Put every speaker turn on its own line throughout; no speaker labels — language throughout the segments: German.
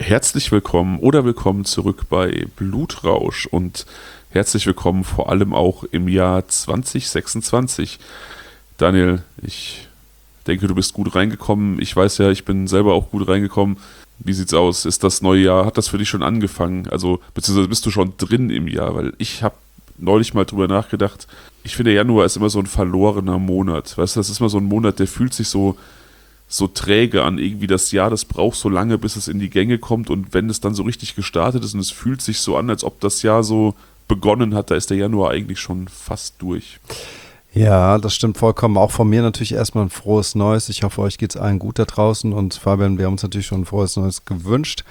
Herzlich willkommen oder willkommen zurück bei Blutrausch und herzlich willkommen vor allem auch im Jahr 2026. Daniel, ich denke, du bist gut reingekommen. Ich weiß ja, ich bin selber auch gut reingekommen. Wie sieht's aus? Ist das neue Jahr, hat das für dich schon angefangen? Also, beziehungsweise bist du schon drin im Jahr? Weil ich habe neulich mal drüber nachgedacht. Ich finde, Januar ist immer so ein verlorener Monat. Weißt du, das ist immer so ein Monat, der fühlt sich so träge an, irgendwie das Jahr, das braucht so lange, bis es in die Gänge kommt, und wenn es dann so richtig gestartet ist und es fühlt sich so an, als ob das Jahr so begonnen hat, da ist der Januar eigentlich schon fast durch.
Ja, das stimmt vollkommen. Auch von mir natürlich erstmal ein frohes Neues. Ich hoffe, euch geht's allen gut da draußen, und Fabian, wir haben uns natürlich schon ein frohes Neues gewünscht.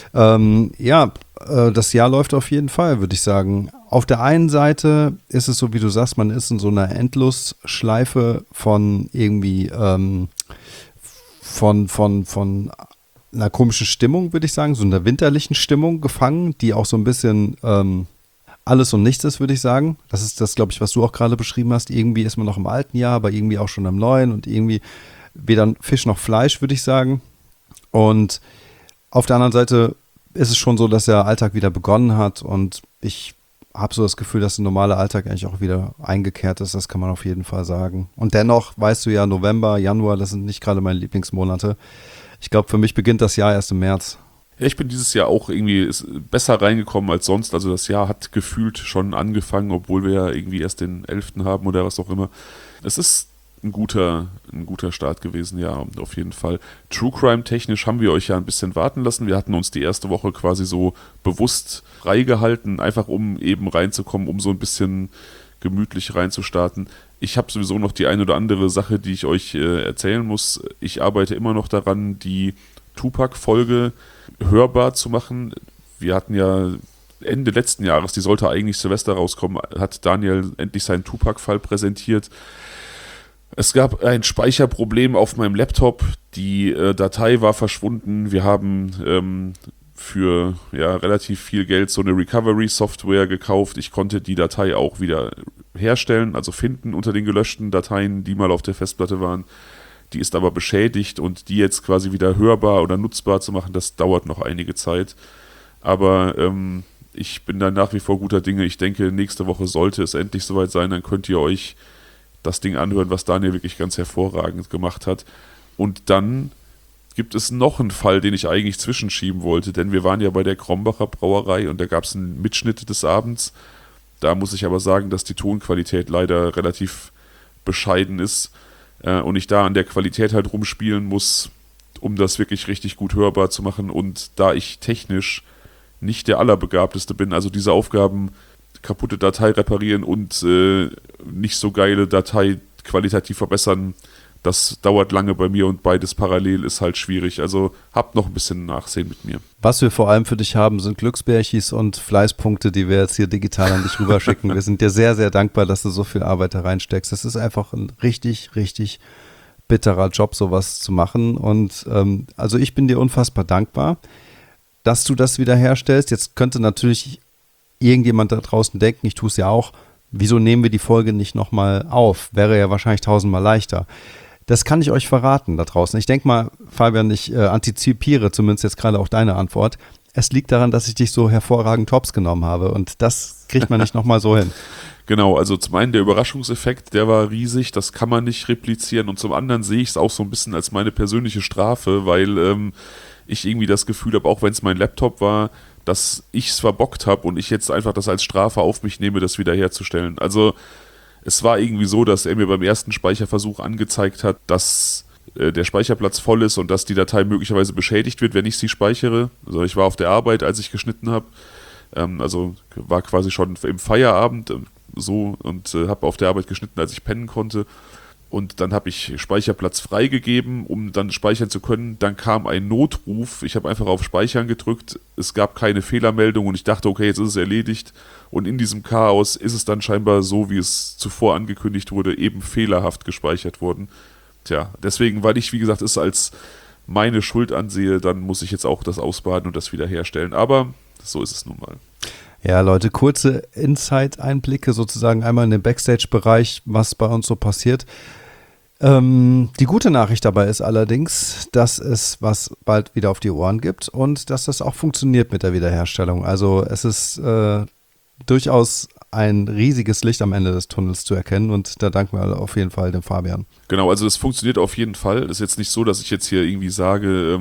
Das Jahr läuft auf jeden Fall, würde ich sagen. Auf der einen Seite ist es so, wie du sagst, man ist in so einer Endlosschleife von irgendwie von einer komischen Stimmung, würde ich sagen, so einer winterlichen Stimmung gefangen, die auch so ein bisschen alles und nichts ist, würde ich sagen. Das ist das, glaube ich, was du auch gerade beschrieben hast. Irgendwie ist man noch im alten Jahr, aber irgendwie auch schon im neuen, und irgendwie weder Fisch noch Fleisch, würde ich sagen. Und auf der anderen Seite ist es schon so, dass der Alltag wieder begonnen hat, und ich habe so das Gefühl, dass der normale Alltag eigentlich auch wieder eingekehrt ist. Das kann man auf jeden Fall sagen. Und dennoch, weißt du ja, November, Januar, das sind nicht gerade meine Lieblingsmonate. Ich glaube, für mich beginnt das Jahr erst im März.
Ja, ich bin dieses Jahr auch irgendwie besser reingekommen als sonst. Also das Jahr hat gefühlt schon angefangen, obwohl wir ja irgendwie erst den 11. haben oder was auch immer. Es ist ein guter Start gewesen, ja, auf jeden Fall. True Crime technisch haben wir euch ja ein bisschen warten lassen. Wir hatten uns die erste Woche quasi so bewusst freigehalten, einfach um eben reinzukommen, um so ein bisschen gemütlich reinzustarten. Ich habe sowieso noch die ein oder andere Sache, die ich euch erzählen muss. Ich arbeite immer noch daran, die Tupac-Folge hörbar zu machen. Wir hatten ja Ende letzten Jahres, die sollte eigentlich Silvester rauskommen, hat Daniel endlich seinen Tupac-Fall präsentiert. Es gab ein Speicherproblem auf meinem Laptop, die Datei war verschwunden. Wir haben für relativ viel Geld so eine Recovery-Software gekauft. Ich konnte die Datei auch wieder herstellen, also finden unter den gelöschten Dateien, die mal auf der Festplatte waren. Die ist aber beschädigt, und die jetzt quasi wieder hörbar oder nutzbar zu machen, das dauert noch einige Zeit. Aber ich bin da nach wie vor guter Dinge. Ich denke, nächste Woche sollte es endlich soweit sein, dann könnt ihr euch das Ding anhören, was Daniel wirklich ganz hervorragend gemacht hat. Und dann gibt es noch einen Fall, den ich eigentlich zwischenschieben wollte, denn wir waren ja bei der Krombacher Brauerei und da gab es einen Mitschnitt des Abends. Da muss ich aber sagen, dass die Tonqualität leider relativ bescheiden ist und ich da an der Qualität halt rumspielen muss, um das wirklich richtig gut hörbar zu machen. Und da ich technisch nicht der Allerbegabteste bin, also diese Aufgaben, kaputte Datei reparieren und nicht so geile Datei qualitativ verbessern, das dauert lange bei mir, und beides parallel ist halt schwierig. Also habt noch ein bisschen Nachsehen mit mir.
Was wir vor allem für dich haben, sind Glücksbärchis und Fleißpunkte, die wir jetzt hier digital an dich rüberschicken. Wir sind dir sehr, sehr dankbar, dass du so viel Arbeit da reinsteckst. Das ist einfach ein richtig, richtig bitterer Job, sowas zu machen. Und also ich bin dir unfassbar dankbar, dass du das wieder herstellst. Jetzt könnte natürlich irgendjemand da draußen denken, ich tue es ja auch, wieso nehmen wir die Folge nicht nochmal auf? Wäre ja wahrscheinlich tausendmal leichter. Das kann ich euch verraten da draußen. Ich denke mal, Fabian, ich antizipiere zumindest jetzt gerade auch deine Antwort. Es liegt daran, dass ich dich so hervorragend Tops genommen habe, und das kriegt man nicht nochmal so hin.
Genau, also zum einen der Überraschungseffekt, der war riesig, das kann man nicht replizieren, und zum anderen sehe ich es auch so ein bisschen als meine persönliche Strafe, weil ich irgendwie das Gefühl habe, auch wenn es mein Laptop war, dass ich es verbockt habe und ich jetzt einfach das als Strafe auf mich nehme, das wiederherzustellen. Also es war irgendwie so, dass er mir beim ersten Speicherversuch angezeigt hat, dass der Speicherplatz voll ist und dass die Datei möglicherweise beschädigt wird, wenn ich sie speichere. Also ich war auf der Arbeit, als ich geschnitten habe, also war quasi schon im Feierabend und habe auf der Arbeit geschnitten, als ich pennen konnte. Und dann habe ich Speicherplatz freigegeben, um dann speichern zu können. Dann kam ein Notruf. Ich habe einfach auf Speichern gedrückt. Es gab keine Fehlermeldung und ich dachte, okay, jetzt ist es erledigt. Und in diesem Chaos ist es dann scheinbar so, wie es zuvor angekündigt wurde, eben fehlerhaft gespeichert worden. Tja, deswegen, weil ich, wie gesagt, es als meine Schuld ansehe, dann muss ich jetzt auch das ausbaden und das wiederherstellen. Aber so ist es nun mal.
Ja, Leute, kurze Insight-Einblicke sozusagen einmal in den Backstage-Bereich, was bei uns so passiert. Die gute Nachricht dabei ist allerdings, dass es was bald wieder auf die Ohren gibt und dass das auch funktioniert mit der Wiederherstellung. Also es ist durchaus ein riesiges Licht am Ende des Tunnels zu erkennen und da danken wir auf jeden Fall dem Fabian.
Genau, also es funktioniert auf jeden Fall. Es ist jetzt nicht so, dass ich jetzt hier irgendwie sage,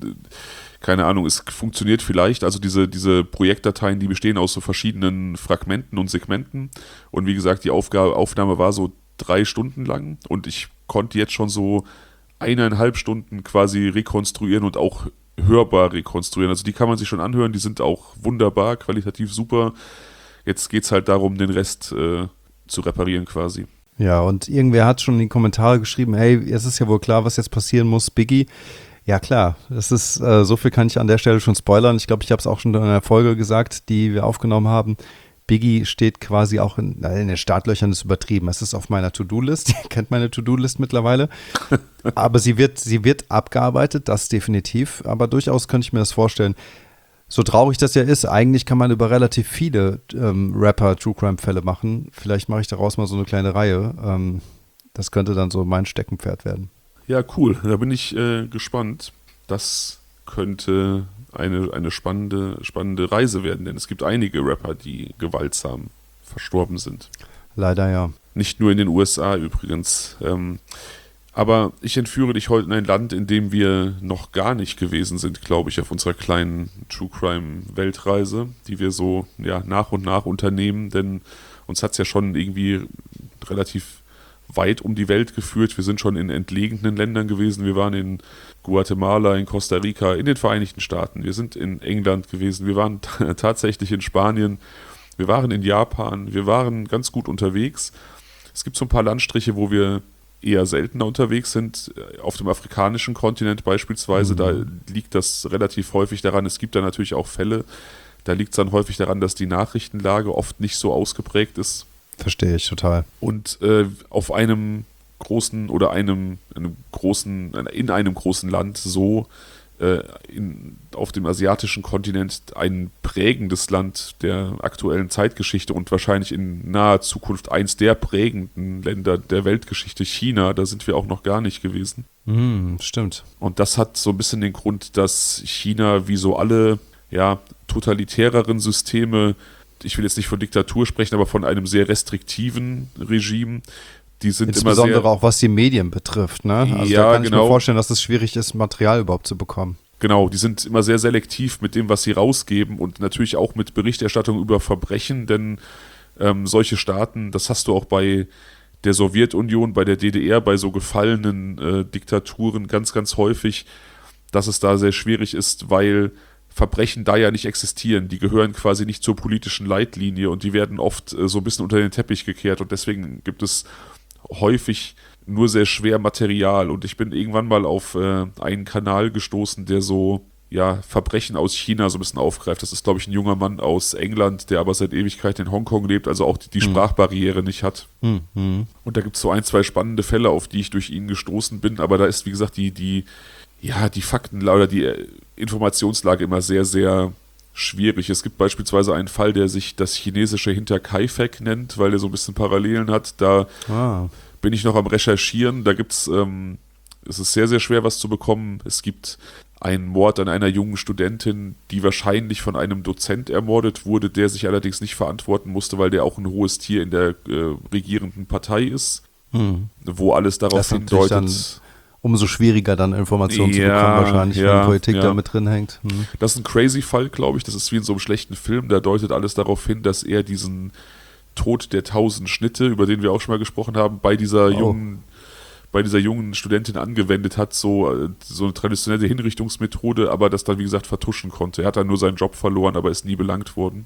keine Ahnung, es funktioniert vielleicht. Also diese Projektdateien, die bestehen aus so verschiedenen Fragmenten und Segmenten. Und wie gesagt, die Aufnahme war so 3 Stunden lang und ich konnte jetzt schon so 1,5 Stunden quasi rekonstruieren und auch hörbar rekonstruieren. Also die kann man sich schon anhören, die sind auch wunderbar, qualitativ super. Jetzt geht es halt darum, den Rest zu reparieren quasi.
Ja, und irgendwer hat schon in die Kommentare geschrieben, hey, es ist ja wohl klar, was jetzt passieren muss, Biggie. Ja klar, das ist, so viel kann ich an der Stelle schon spoilern. Ich glaube, ich habe es auch schon in einer Folge gesagt, die wir aufgenommen haben. Biggie steht quasi auch in den Startlöchern, ist übertrieben. Es ist auf meiner To-Do-List. Ihr kennt meine To-Do-List mittlerweile. Aber sie wird abgearbeitet, das definitiv. Aber durchaus könnte ich mir das vorstellen. So traurig das ja ist, eigentlich kann man über relativ viele Rapper-True-Crime-Fälle machen. Vielleicht mache ich daraus mal so eine kleine Reihe. Das könnte dann so mein Steckenpferd werden.
Ja, cool. Da bin ich gespannt. Das könnte eine spannende Reise werden, denn es gibt einige Rapper, die gewaltsam verstorben sind.
Leider ja.
Nicht nur in den USA übrigens. Aber ich entführe dich heute in ein Land, in dem wir noch gar nicht gewesen sind, glaube ich, auf unserer kleinen True Crime Weltreise, die wir so nach und nach unternehmen, denn uns hat es ja schon irgendwie relativ weit um die Welt geführt. Wir sind schon in entlegenen Ländern gewesen. Wir waren in Guatemala, in Costa Rica, in den Vereinigten Staaten. Wir sind in England gewesen. Wir waren tatsächlich in Spanien. Wir waren in Japan. Wir waren ganz gut unterwegs. Es gibt so ein paar Landstriche, wo wir eher seltener unterwegs sind. Auf dem afrikanischen Kontinent beispielsweise, da liegt das relativ häufig daran. Es gibt da natürlich auch Fälle. Da liegt es dann häufig daran, dass die Nachrichtenlage oft nicht so ausgeprägt ist.
Verstehe ich total.
Und auf einem großen oder in einem großen Land so auf dem asiatischen Kontinent ein prägendes Land der aktuellen Zeitgeschichte und wahrscheinlich in naher Zukunft eins der prägenden Länder der Weltgeschichte, China, da sind wir auch noch gar nicht gewesen.
Stimmt.
Und das hat so ein bisschen den Grund, dass China wie so alle totalitäreren Systeme, ich will jetzt nicht von Diktatur sprechen, aber von einem sehr restriktiven Regime. Die sind
insbesondere
immer sehr,
auch was die Medien betrifft, ne? Also
ja,
da kann ich
genau.
mir vorstellen, dass es schwierig ist, Material überhaupt zu bekommen.
Genau, die sind immer sehr selektiv mit dem, was sie rausgeben und natürlich auch mit Berichterstattung über Verbrechen, denn solche Staaten, das hast du auch bei der Sowjetunion, bei der DDR, bei so gefallenen Diktaturen ganz, ganz häufig, dass es da sehr schwierig ist, weil Verbrechen da ja nicht existieren. Die gehören quasi nicht zur politischen Leitlinie und die werden oft so ein bisschen unter den Teppich gekehrt und deswegen gibt es häufig nur sehr schwer Material und ich bin irgendwann mal auf einen Kanal gestoßen, der so Verbrechen aus China so ein bisschen aufgreift. Das ist, glaube ich, ein junger Mann aus England, der aber seit Ewigkeit in Hongkong lebt, also auch die Sprachbarriere nicht hat. Und da gibt es so 1, 2 spannende Fälle, auf die ich durch ihn gestoßen bin, aber da ist, wie gesagt, die Fakten oder die Informationslage immer sehr, sehr schwierig. Es gibt beispielsweise einen Fall, der sich das chinesische Hinterkaifeck nennt, weil der so ein bisschen Parallelen hat. Da bin ich noch am Recherchieren. Da gibt es ist sehr, sehr schwer, was zu bekommen. Es gibt einen Mord an einer jungen Studentin, die wahrscheinlich von einem Dozent ermordet wurde, der sich allerdings nicht verantworten musste, weil der auch ein hohes Tier in der regierenden Partei ist, wo alles darauf hindeutet.
Umso schwieriger dann Informationen zu bekommen wahrscheinlich, wenn Politik da mit drin hängt.
Das ist ein crazy Fall, glaube ich. Das ist wie in so einem schlechten Film. Da deutet alles darauf hin, dass er diesen Tod der 1000 Schnitte, über den wir auch schon mal gesprochen haben, bei dieser jungen Studentin angewendet hat, so eine traditionelle Hinrichtungsmethode, aber das dann, wie gesagt, vertuschen konnte. Er hat dann nur seinen Job verloren, aber ist nie belangt worden.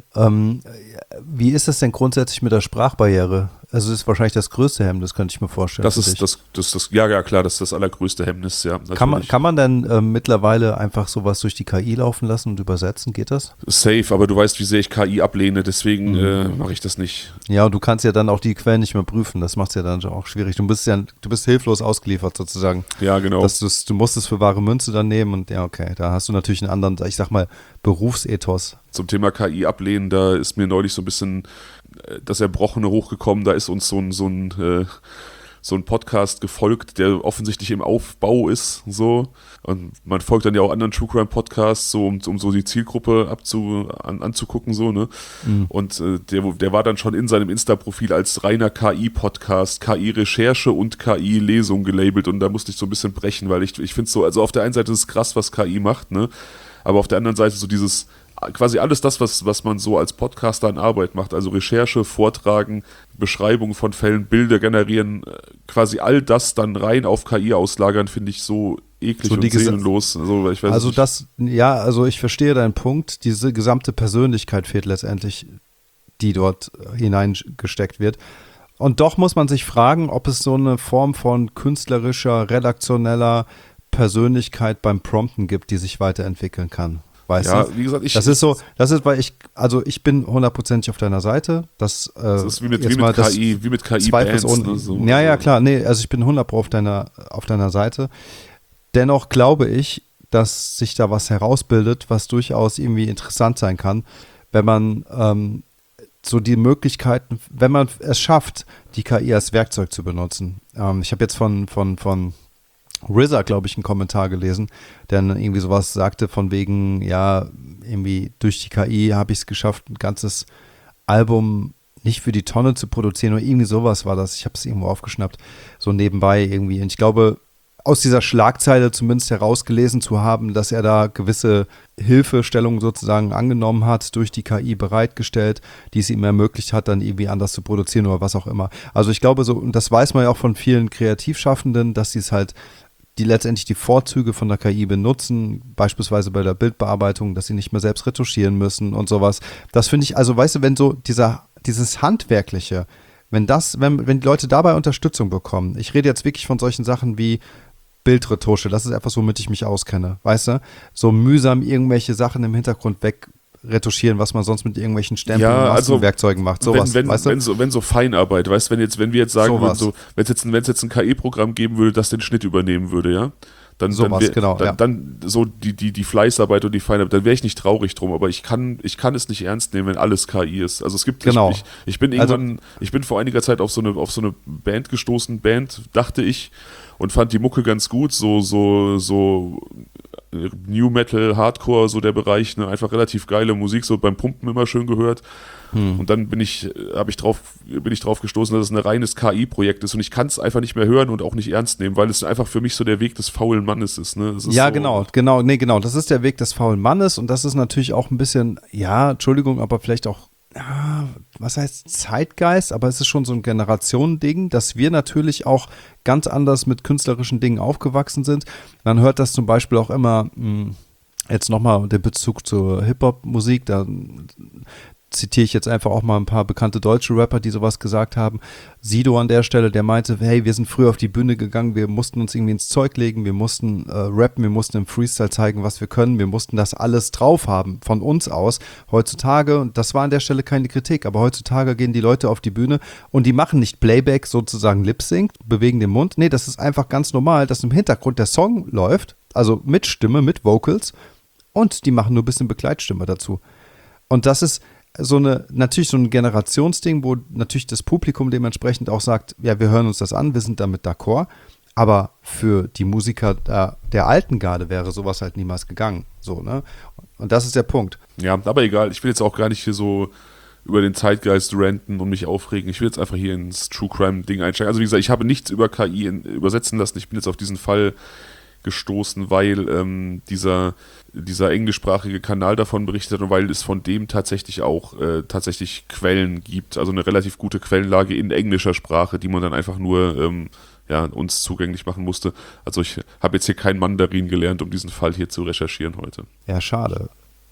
Wie ist das denn grundsätzlich mit der Sprachbarriere? Also das ist wahrscheinlich das größte Hemmnis, könnte ich mir vorstellen.
Das ist klar, das ist das allergrößte Hemmnis, ja.
Kann man denn mittlerweile einfach sowas durch die KI laufen lassen und übersetzen? Geht das?
Safe, aber du weißt, wie sehr ich KI ablehne, deswegen mache ich das nicht.
Ja, und du kannst ja dann auch die Quellen nicht mehr prüfen, das macht es ja dann auch schwierig. Du bist hilflos ausgeliefert sozusagen.
Ja, genau.
Du musst es für wahre Münze dann nehmen und ja, okay, da hast du natürlich einen anderen, ich sag mal, Berufsethos.
Zum Thema KI ablehnen, da ist mir neulich so ein bisschen das Erbrochene hochgekommen, da ist uns so ein so ein Podcast gefolgt, der offensichtlich im Aufbau ist, so. Und man folgt dann ja auch anderen True Crime Podcasts, so, um so die Zielgruppe anzugucken, so, ne? Und der war dann schon in seinem Insta-Profil als reiner KI-Podcast, KI-Recherche und KI-Lesung gelabelt, und da musste ich so ein bisschen brechen, weil ich finde es so, also auf der einen Seite ist es krass, was KI macht, ne? Aber auf der anderen Seite so dieses, quasi alles das, was man so als Podcaster an Arbeit macht, also Recherche, Vortragen, Beschreibung von Fällen, Bilder generieren, quasi all das dann rein auf KI auslagern, finde ich so eklig so und seelenlos. Also, ich weiß nicht.
Also ich verstehe deinen Punkt, diese gesamte Persönlichkeit fehlt letztendlich, die dort hineingesteckt wird. Und doch muss man sich fragen, ob es so eine Form von künstlerischer, redaktioneller Persönlichkeit beim Prompten gibt, die sich weiterentwickeln kann. Weißt du?
Wie gesagt,
weil ich bin 100%ig auf deiner Seite. Das
ist wie mit KI-Bands.
Ne, so. Ja, klar. Nee, also ich bin 100% auf deiner Seite. Dennoch glaube ich, dass sich da was herausbildet, was durchaus irgendwie interessant sein kann, wenn man so die Möglichkeiten, wenn man es schafft, die KI als Werkzeug zu benutzen. Ich habe jetzt von RZA, glaube ich, einen Kommentar gelesen, der dann irgendwie sowas sagte von wegen, ja, irgendwie durch die KI habe ich es geschafft, ein ganzes Album nicht für die Tonne zu produzieren oder irgendwie sowas war das. Ich habe es irgendwo aufgeschnappt, so nebenbei irgendwie. Und ich glaube, aus dieser Schlagzeile zumindest herausgelesen zu haben, dass er da gewisse Hilfestellungen sozusagen angenommen hat, durch die KI bereitgestellt, die es ihm ermöglicht hat, dann irgendwie anders zu produzieren oder was auch immer. Also ich glaube so, und das weiß man ja auch von vielen Kreativschaffenden, dass sie es halt die letztendlich die Vorzüge von der KI benutzen, beispielsweise bei der Bildbearbeitung, dass sie nicht mehr selbst retuschieren müssen und sowas. Das finde ich, also weißt du, wenn so dieses Handwerkliche, wenn die Leute dabei Unterstützung bekommen, ich rede jetzt wirklich von solchen Sachen wie Bildretusche, das ist etwas, womit ich mich auskenne, weißt du? So mühsam irgendwelche Sachen im Hintergrund wegretuschieren, was man sonst mit irgendwelchen Stempeln und Werkzeugen macht, sowas, weißt du?
Wenn so Feinarbeit, weißt du, wenn wir jetzt sagen würden, wenn es jetzt ein KI-Programm geben würde, das den Schnitt übernehmen würde, ja, dann so die Fleißarbeit und die Feinarbeit, dann wäre ich nicht traurig drum, aber ich kann es nicht ernst nehmen, wenn alles KI ist. Also es gibt, ich bin vor einiger Zeit auf so eine Band gestoßen, dachte ich, und fand die Mucke ganz gut, so New Metal, Hardcore, so der Bereich, ne, einfach relativ geile Musik, so beim Pumpen immer schön gehört. Und dann bin ich drauf gestoßen, dass es ein reines KI-Projekt ist, und ich kann es einfach nicht mehr hören und auch nicht ernst nehmen, weil es einfach für mich so der Weg des faulen Mannes ist. Ne?
Ja, so genau, das ist der Weg des faulen Mannes, und das ist natürlich auch ein bisschen, ja, Entschuldigung, aber vielleicht auch, was heißt Zeitgeist, aber es ist schon so ein Generationending, dass wir natürlich auch ganz anders mit künstlerischen Dingen aufgewachsen sind. Man hört das zum Beispiel auch immer, jetzt nochmal den Bezug zur Hip-Hop-Musik, da zitiere ich jetzt einfach auch mal ein paar bekannte deutsche Rapper, die sowas gesagt haben. Sido an der Stelle, der meinte, hey, wir sind früher auf die Bühne gegangen, wir mussten uns irgendwie ins Zeug legen, wir mussten rappen, wir mussten im Freestyle zeigen, was wir können, wir mussten das alles drauf haben, von uns aus. Heutzutage, und das war an der Stelle keine Kritik, aber heutzutage gehen die Leute auf die Bühne und die machen nicht Playback, sozusagen Lip-Sync, bewegen den Mund. Nee, das ist einfach ganz normal, dass im Hintergrund der Song läuft, also mit Stimme, mit Vocals, und die machen nur ein bisschen Begleitstimme dazu. Und das ist natürlich so ein Generationsding, wo natürlich das Publikum dementsprechend auch sagt, ja, wir hören uns das an, wir sind damit d'accord, aber für die Musiker der alten Garde wäre sowas halt niemals gegangen, so, ne? Und das ist der Punkt.
Ja, aber egal, ich will jetzt auch gar nicht hier so über den Zeitgeist ranten und mich aufregen, ich will jetzt einfach hier ins True Crime Ding einsteigen. Also wie gesagt, ich habe nichts über KI übersetzen lassen, ich bin jetzt auf diesen Fall gestoßen, weil dieser englischsprachige Kanal davon berichtet hat und weil es von dem tatsächlich auch Quellen gibt, also eine relativ gute Quellenlage in englischer Sprache, die man dann einfach nur uns zugänglich machen musste. Also ich habe jetzt hier kein Mandarin gelernt, um diesen Fall hier zu recherchieren heute.
Ja, schade.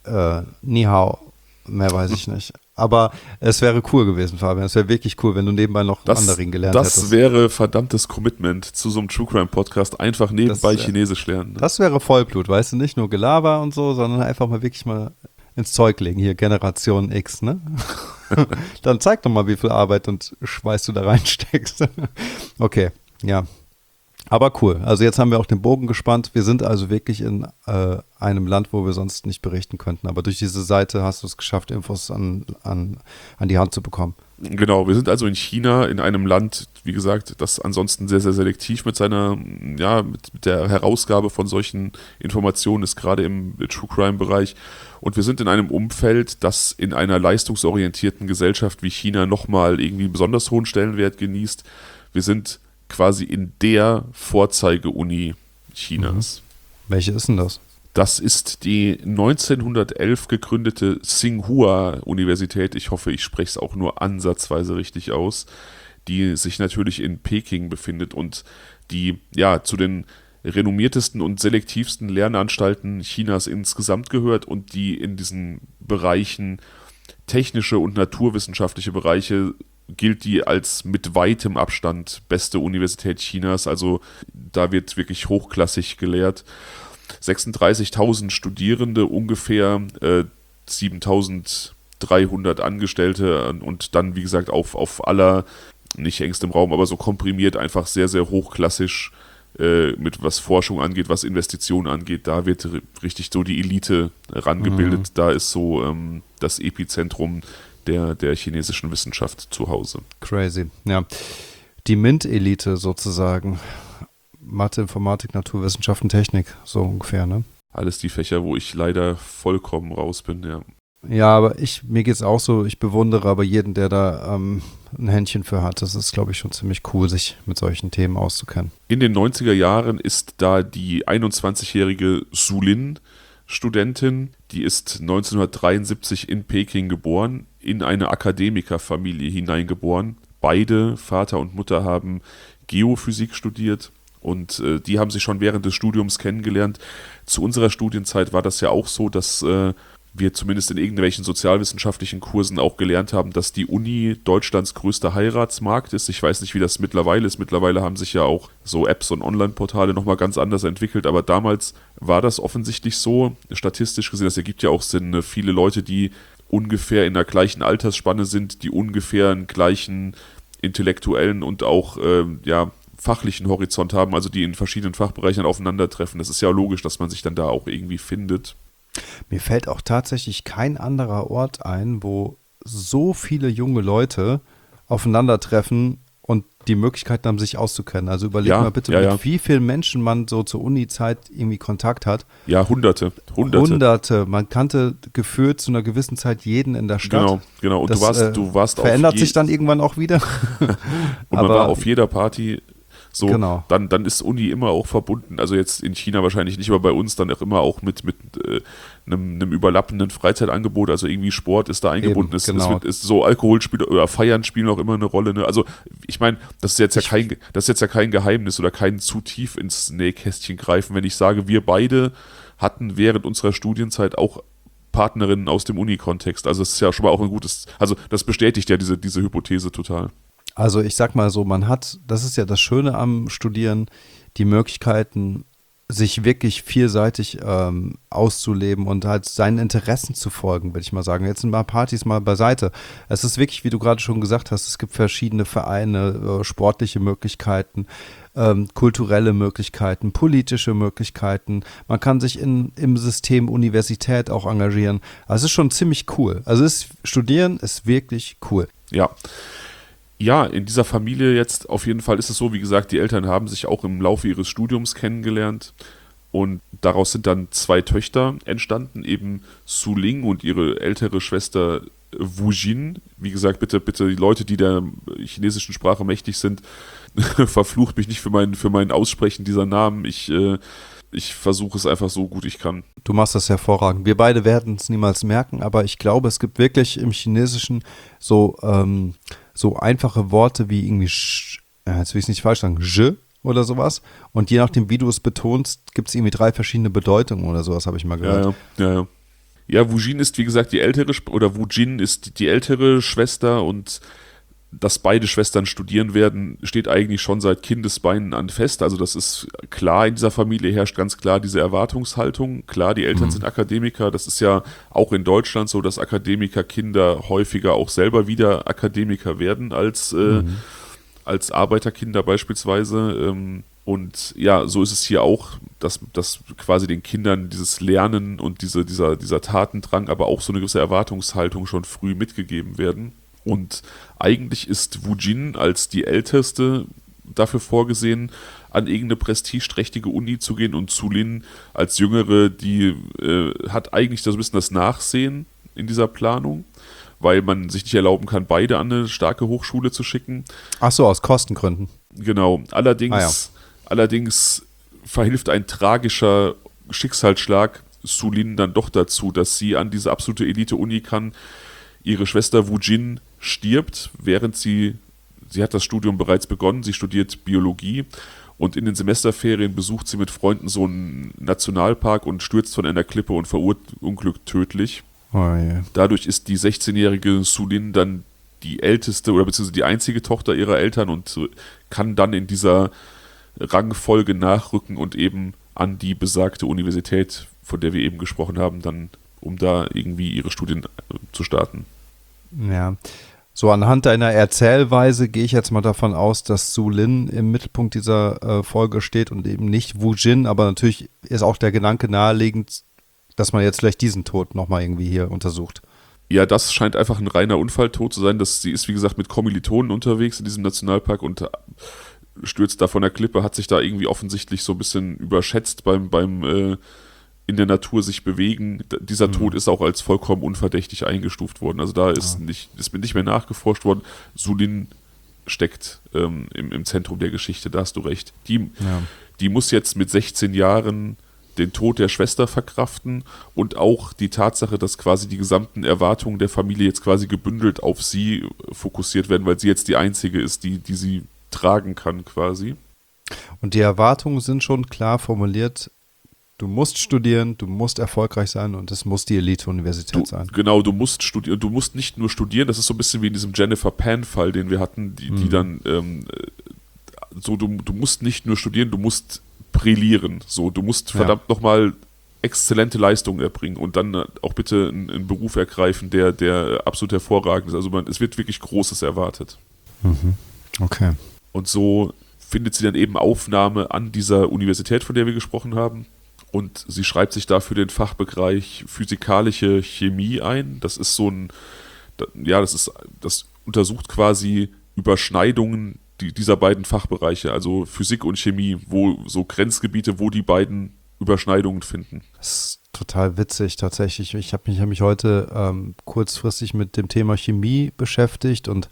Ni hao. Mehr weiß ich nicht. Aber es wäre cool gewesen, Fabian. Es wäre wirklich cool, wenn du nebenbei noch Mandarin gelernt hättest.
Das wäre verdammtes Commitment zu so einem True Crime Podcast. Einfach nebenbei Chinesisch lernen. Ne?
Das wäre Vollblut, weißt du? Nicht nur Gelaber und so, sondern einfach mal wirklich mal ins Zeug legen. Hier, Generation X, ne? Dann zeig doch mal, wie viel Arbeit und Schweiß du da reinsteckst. Okay, ja. Aber cool. Also jetzt haben wir auch den Bogen gespannt. Wir sind also wirklich in einem Land, wo wir sonst nicht berichten könnten. Aber durch diese Seite hast du es geschafft, Infos an die Hand zu bekommen.
Genau, wir sind also in China, in einem Land, wie gesagt, das ansonsten sehr, sehr selektiv mit seiner, mit der Herausgabe von solchen Informationen ist, gerade im True Crime-Bereich. Und wir sind in einem Umfeld, das in einer leistungsorientierten Gesellschaft wie China nochmal irgendwie einen besonders hohen Stellenwert genießt. Wir sind quasi in der Vorzeige-Uni Chinas.
Welche ist denn das?
Das ist die 1911 gegründete Tsinghua-Universität. Ich hoffe, ich spreche es auch nur ansatzweise richtig aus, die sich natürlich in Peking befindet und die zu den renommiertesten und selektivsten Lernanstalten Chinas insgesamt gehört und die in diesen Bereichen technische und naturwissenschaftliche Bereiche gilt die als mit weitem Abstand beste Universität Chinas. Also da wird wirklich hochklassig gelehrt. 36.000 Studierende, ungefähr 7.300 Angestellte und dann, wie gesagt, auf aller, nicht engstem Raum, aber so komprimiert, einfach sehr, sehr hochklassisch mit was Forschung angeht, was Investitionen angeht. Da wird richtig so die Elite rangebildet. Da ist so das Epizentrum der chinesischen Wissenschaft zu Hause.
Crazy, ja. Die MINT-Elite sozusagen. Mathe, Informatik, Naturwissenschaften, Technik, so ungefähr, ne?
Alles die Fächer, wo ich leider vollkommen raus bin, ja.
Ja, aber mir geht's auch so, ich bewundere aber jeden, der da ein Händchen für hat. Das ist, glaube ich, schon ziemlich cool, sich mit solchen Themen auszukennen.
In den 90er Jahren ist da die 21-jährige Sulin Studentin, die ist 1973 in Peking geboren, in eine Akademikerfamilie hineingeboren. Beide, Vater und Mutter, haben Geophysik studiert und die haben sich schon während des Studiums kennengelernt. Zu unserer Studienzeit war das ja auch so, dass wir zumindest in irgendwelchen sozialwissenschaftlichen Kursen auch gelernt haben, dass die Uni Deutschlands größter Heiratsmarkt ist. Ich weiß nicht, wie das mittlerweile ist. Mittlerweile haben sich ja auch so Apps und Online-Portale nochmal ganz anders entwickelt, aber damals war das offensichtlich so, statistisch gesehen. Das ergibt ja auch Sinn. Viele Leute, die ungefähr in der gleichen Altersspanne sind, die ungefähr einen gleichen intellektuellen und auch fachlichen Horizont haben, also die in verschiedenen Fachbereichen aufeinandertreffen. Das ist ja logisch, dass man sich dann da auch irgendwie findet.
Mir fällt auch tatsächlich kein anderer Ort ein, wo so viele junge Leute aufeinandertreffen und die Möglichkeit haben, sich auszukennen. Also überleg mal bitte, mit wie vielen Menschen man so zur Uni-Zeit irgendwie Kontakt hat.
Ja, Hunderte.
Man kannte gefühlt zu einer gewissen Zeit jeden in der Stadt.
Genau. Und du warst
verändert sich dann irgendwann auch wieder.
Und man war auf jeder Party. So,
genau.
Dann ist Uni immer auch verbunden, also jetzt in China wahrscheinlich nicht, aber bei uns dann auch immer auch mit einem überlappenden Freizeitangebot, also irgendwie Sport ist da eingebunden, ist so Alkoholspiel oder Feiern spielen auch immer eine Rolle, ne? Also ich meine, das ist jetzt ja kein Geheimnis oder kein zu tief ins Nähkästchen greifen, wenn ich sage, wir beide hatten während unserer Studienzeit auch Partnerinnen aus dem Uni-Kontext, also das ist ja schon mal auch ein gutes, also das bestätigt ja diese Hypothese total.
Also ich sag mal so, man hat, das ist ja das Schöne am Studieren, die Möglichkeiten, sich wirklich vielseitig auszuleben und halt seinen Interessen zu folgen, würde ich mal sagen. Jetzt sind mal Partys mal beiseite. Es ist wirklich, wie du gerade schon gesagt hast, es gibt verschiedene Vereine, sportliche Möglichkeiten, kulturelle Möglichkeiten, politische Möglichkeiten. Man kann sich im System Universität auch engagieren. Also es ist schon ziemlich cool. Also Studieren ist wirklich cool.
Ja, in dieser Familie jetzt auf jeden Fall ist es so, wie gesagt, die Eltern haben sich auch im Laufe ihres Studiums kennengelernt und daraus sind dann 2 Töchter entstanden, eben Su Ling und ihre ältere Schwester Wu Jin. Wie gesagt, bitte die Leute, die der chinesischen Sprache mächtig sind, verflucht mich nicht für mein Aussprechen dieser Namen. Ich versuche es einfach so gut ich kann.
Du machst das hervorragend. Wir beide werden es niemals merken, aber ich glaube, es gibt wirklich im Chinesischen so einfache Worte wie irgendwie, jetzt will ich es nicht falsch sagen, je oder sowas. Und je nachdem, wie du es betonst, gibt es irgendwie 3 verschiedene Bedeutungen oder sowas, habe ich mal gehört.
Ja. Ja, Wu Jin ist, wie gesagt, Wu Jin ist die ältere Schwester und dass beide Schwestern studieren werden, steht eigentlich schon seit Kindesbeinen an fest. Also das ist klar, in dieser Familie herrscht ganz klar diese Erwartungshaltung. Klar, die Eltern sind Akademiker. Das ist ja auch in Deutschland so, dass Akademikerkinder häufiger auch selber wieder Akademiker werden als Arbeiterkinder beispielsweise. Und ja, so ist es hier auch, dass quasi den Kindern dieses Lernen und dieser Tatendrang, aber auch so eine gewisse Erwartungshaltung schon früh mitgegeben werden. Und eigentlich ist Wujin als die Älteste dafür vorgesehen, an irgendeine prestigeträchtige Uni zu gehen, und Sulin als Jüngere, die hat eigentlich so ein bisschen das Nachsehen in dieser Planung, weil man sich nicht erlauben kann, beide an eine starke Hochschule zu schicken.
Ach so, aus Kostengründen.
Genau, allerdings verhilft ein tragischer Schicksalsschlag Sulin dann doch dazu, dass sie an diese absolute Elite-Uni kann. Ihre Schwester Wujin stirbt, während sie hat das Studium bereits begonnen, sie studiert Biologie, und in den Semesterferien besucht sie mit Freunden so einen Nationalpark und stürzt von einer Klippe und verunglückt tödlich.
Oh je.
Dadurch ist die 16-jährige Sulin dann die älteste oder beziehungsweise die einzige Tochter ihrer Eltern und kann dann in dieser Rangfolge nachrücken und eben an die besagte Universität, von der wir eben gesprochen haben, dann, um da irgendwie ihre Studien zu starten.
Ja, so anhand deiner Erzählweise gehe ich jetzt mal davon aus, dass Sulin im Mittelpunkt dieser Folge steht und eben nicht Wujin, aber natürlich ist auch der Gedanke naheliegend, dass man jetzt vielleicht diesen Tod nochmal irgendwie hier untersucht.
Ja, das scheint einfach ein reiner Unfalltod zu sein. Sie ist, wie gesagt, mit Kommilitonen unterwegs in diesem Nationalpark und stürzt da von der Klippe, hat sich da irgendwie offensichtlich so ein bisschen überschätzt beim in der Natur sich bewegen. Dieser Tod ist auch als vollkommen unverdächtig eingestuft worden. Also da ist nicht mehr nachgeforscht worden. Sulin steckt im Zentrum der Geschichte, da hast du recht. Die muss jetzt mit 16 Jahren den Tod der Schwester verkraften und auch die Tatsache, dass quasi die gesamten Erwartungen der Familie jetzt quasi gebündelt auf sie fokussiert werden, weil sie jetzt die einzige ist, die sie tragen kann quasi.
Und die Erwartungen sind schon klar formuliert. Du musst studieren, du musst erfolgreich sein und es muss die Elite-Universität sein.
Genau, du musst studieren. Du musst nicht nur studieren, das ist so ein bisschen wie in diesem Jennifer Pan-Fall, den wir hatten, die dann du musst nicht nur studieren, du musst brillieren. So, du musst verdammt nochmal exzellente Leistungen erbringen und dann auch bitte einen Beruf ergreifen, der absolut hervorragend ist. Also es wird wirklich Großes erwartet.
Mhm. Okay.
Und so findet sie dann eben Aufnahme an dieser Universität, von der wir gesprochen haben. Und sie schreibt sich dafür den Fachbereich physikalische Chemie ein. Das ist das untersucht quasi Überschneidungen dieser beiden Fachbereiche, also Physik und Chemie, wo so Grenzgebiete, wo die beiden Überschneidungen finden.
Das ist total witzig tatsächlich. Ich habe mich heute kurzfristig mit dem Thema Chemie beschäftigt und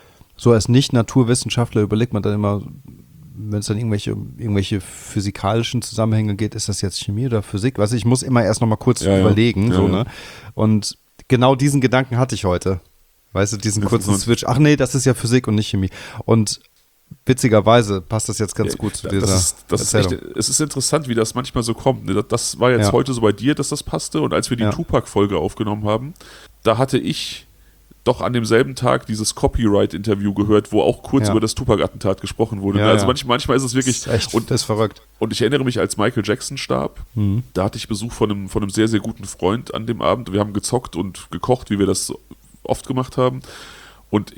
so als Nicht-Naturwissenschaftler überlegt man dann immer, wenn es dann irgendwelche physikalischen Zusammenhänge geht, ist das jetzt Chemie oder Physik? Weißt du, ich muss immer erst noch mal kurz überlegen. Ne? Und genau diesen Gedanken hatte ich heute. Weißt du, diesen kurzen Switch. Ach nee, das ist ja Physik und nicht Chemie. Und witzigerweise passt das jetzt ganz gut zu dieser Erzählung.
Es ist interessant, wie das manchmal so kommt. Das war jetzt heute so bei dir, dass das passte. Und als wir die Tupac-Folge aufgenommen haben, da hatte ich doch an demselben Tag dieses Copyright-Interview gehört, wo auch kurz über das Tupac-Attentat gesprochen wurde. Also manchmal ist es wirklich...
Das ist verrückt.
Und ich erinnere mich, als Michael Jackson starb, da hatte ich Besuch von einem sehr, sehr guten Freund an dem Abend. Wir haben gezockt und gekocht, wie wir das oft gemacht haben. Und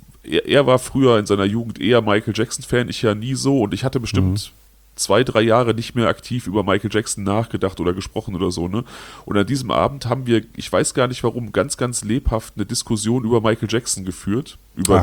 er war früher in seiner Jugend eher Michael Jackson-Fan, ich ja nie so. Und ich hatte bestimmt 2-3 Jahre nicht mehr aktiv über Michael Jackson nachgedacht oder gesprochen oder so, ne? Und an diesem Abend haben wir, ich weiß gar nicht warum, ganz, ganz lebhaft eine Diskussion über Michael Jackson geführt. Über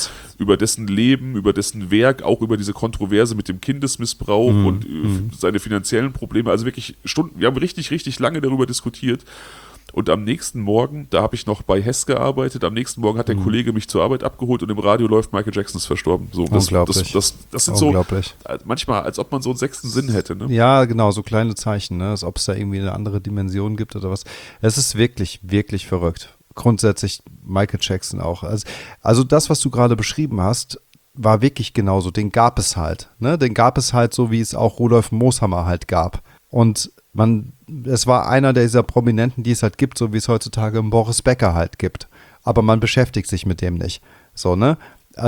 dessen Leben, über dessen Werk, auch über diese Kontroverse mit dem Kindesmissbrauch und seine finanziellen Probleme. Also wirklich Stunden, wir haben richtig, richtig lange darüber diskutiert. Und am nächsten Morgen, da habe ich noch bei Hess gearbeitet, am nächsten Morgen hat der Kollege mich zur Arbeit abgeholt und im Radio läuft Michael Jackson ist verstorben. So,
unglaublich.
Das sind so, manchmal, als ob man so einen 6. Sinn hätte. Ne?
Ja, genau, so kleine Zeichen, ne? Als ob es da irgendwie eine andere Dimension gibt oder was. Es ist wirklich, wirklich verrückt. Grundsätzlich Michael Jackson auch. Also das, was du gerade beschrieben hast, war wirklich genauso. Den gab es halt. Ne? Den gab es halt so, wie es auch Rudolf Mooshammer halt gab. Und es war einer dieser Prominenten, die es halt gibt, so wie es heutzutage einen Boris Becker halt gibt. Aber man beschäftigt sich mit dem nicht. So, ne?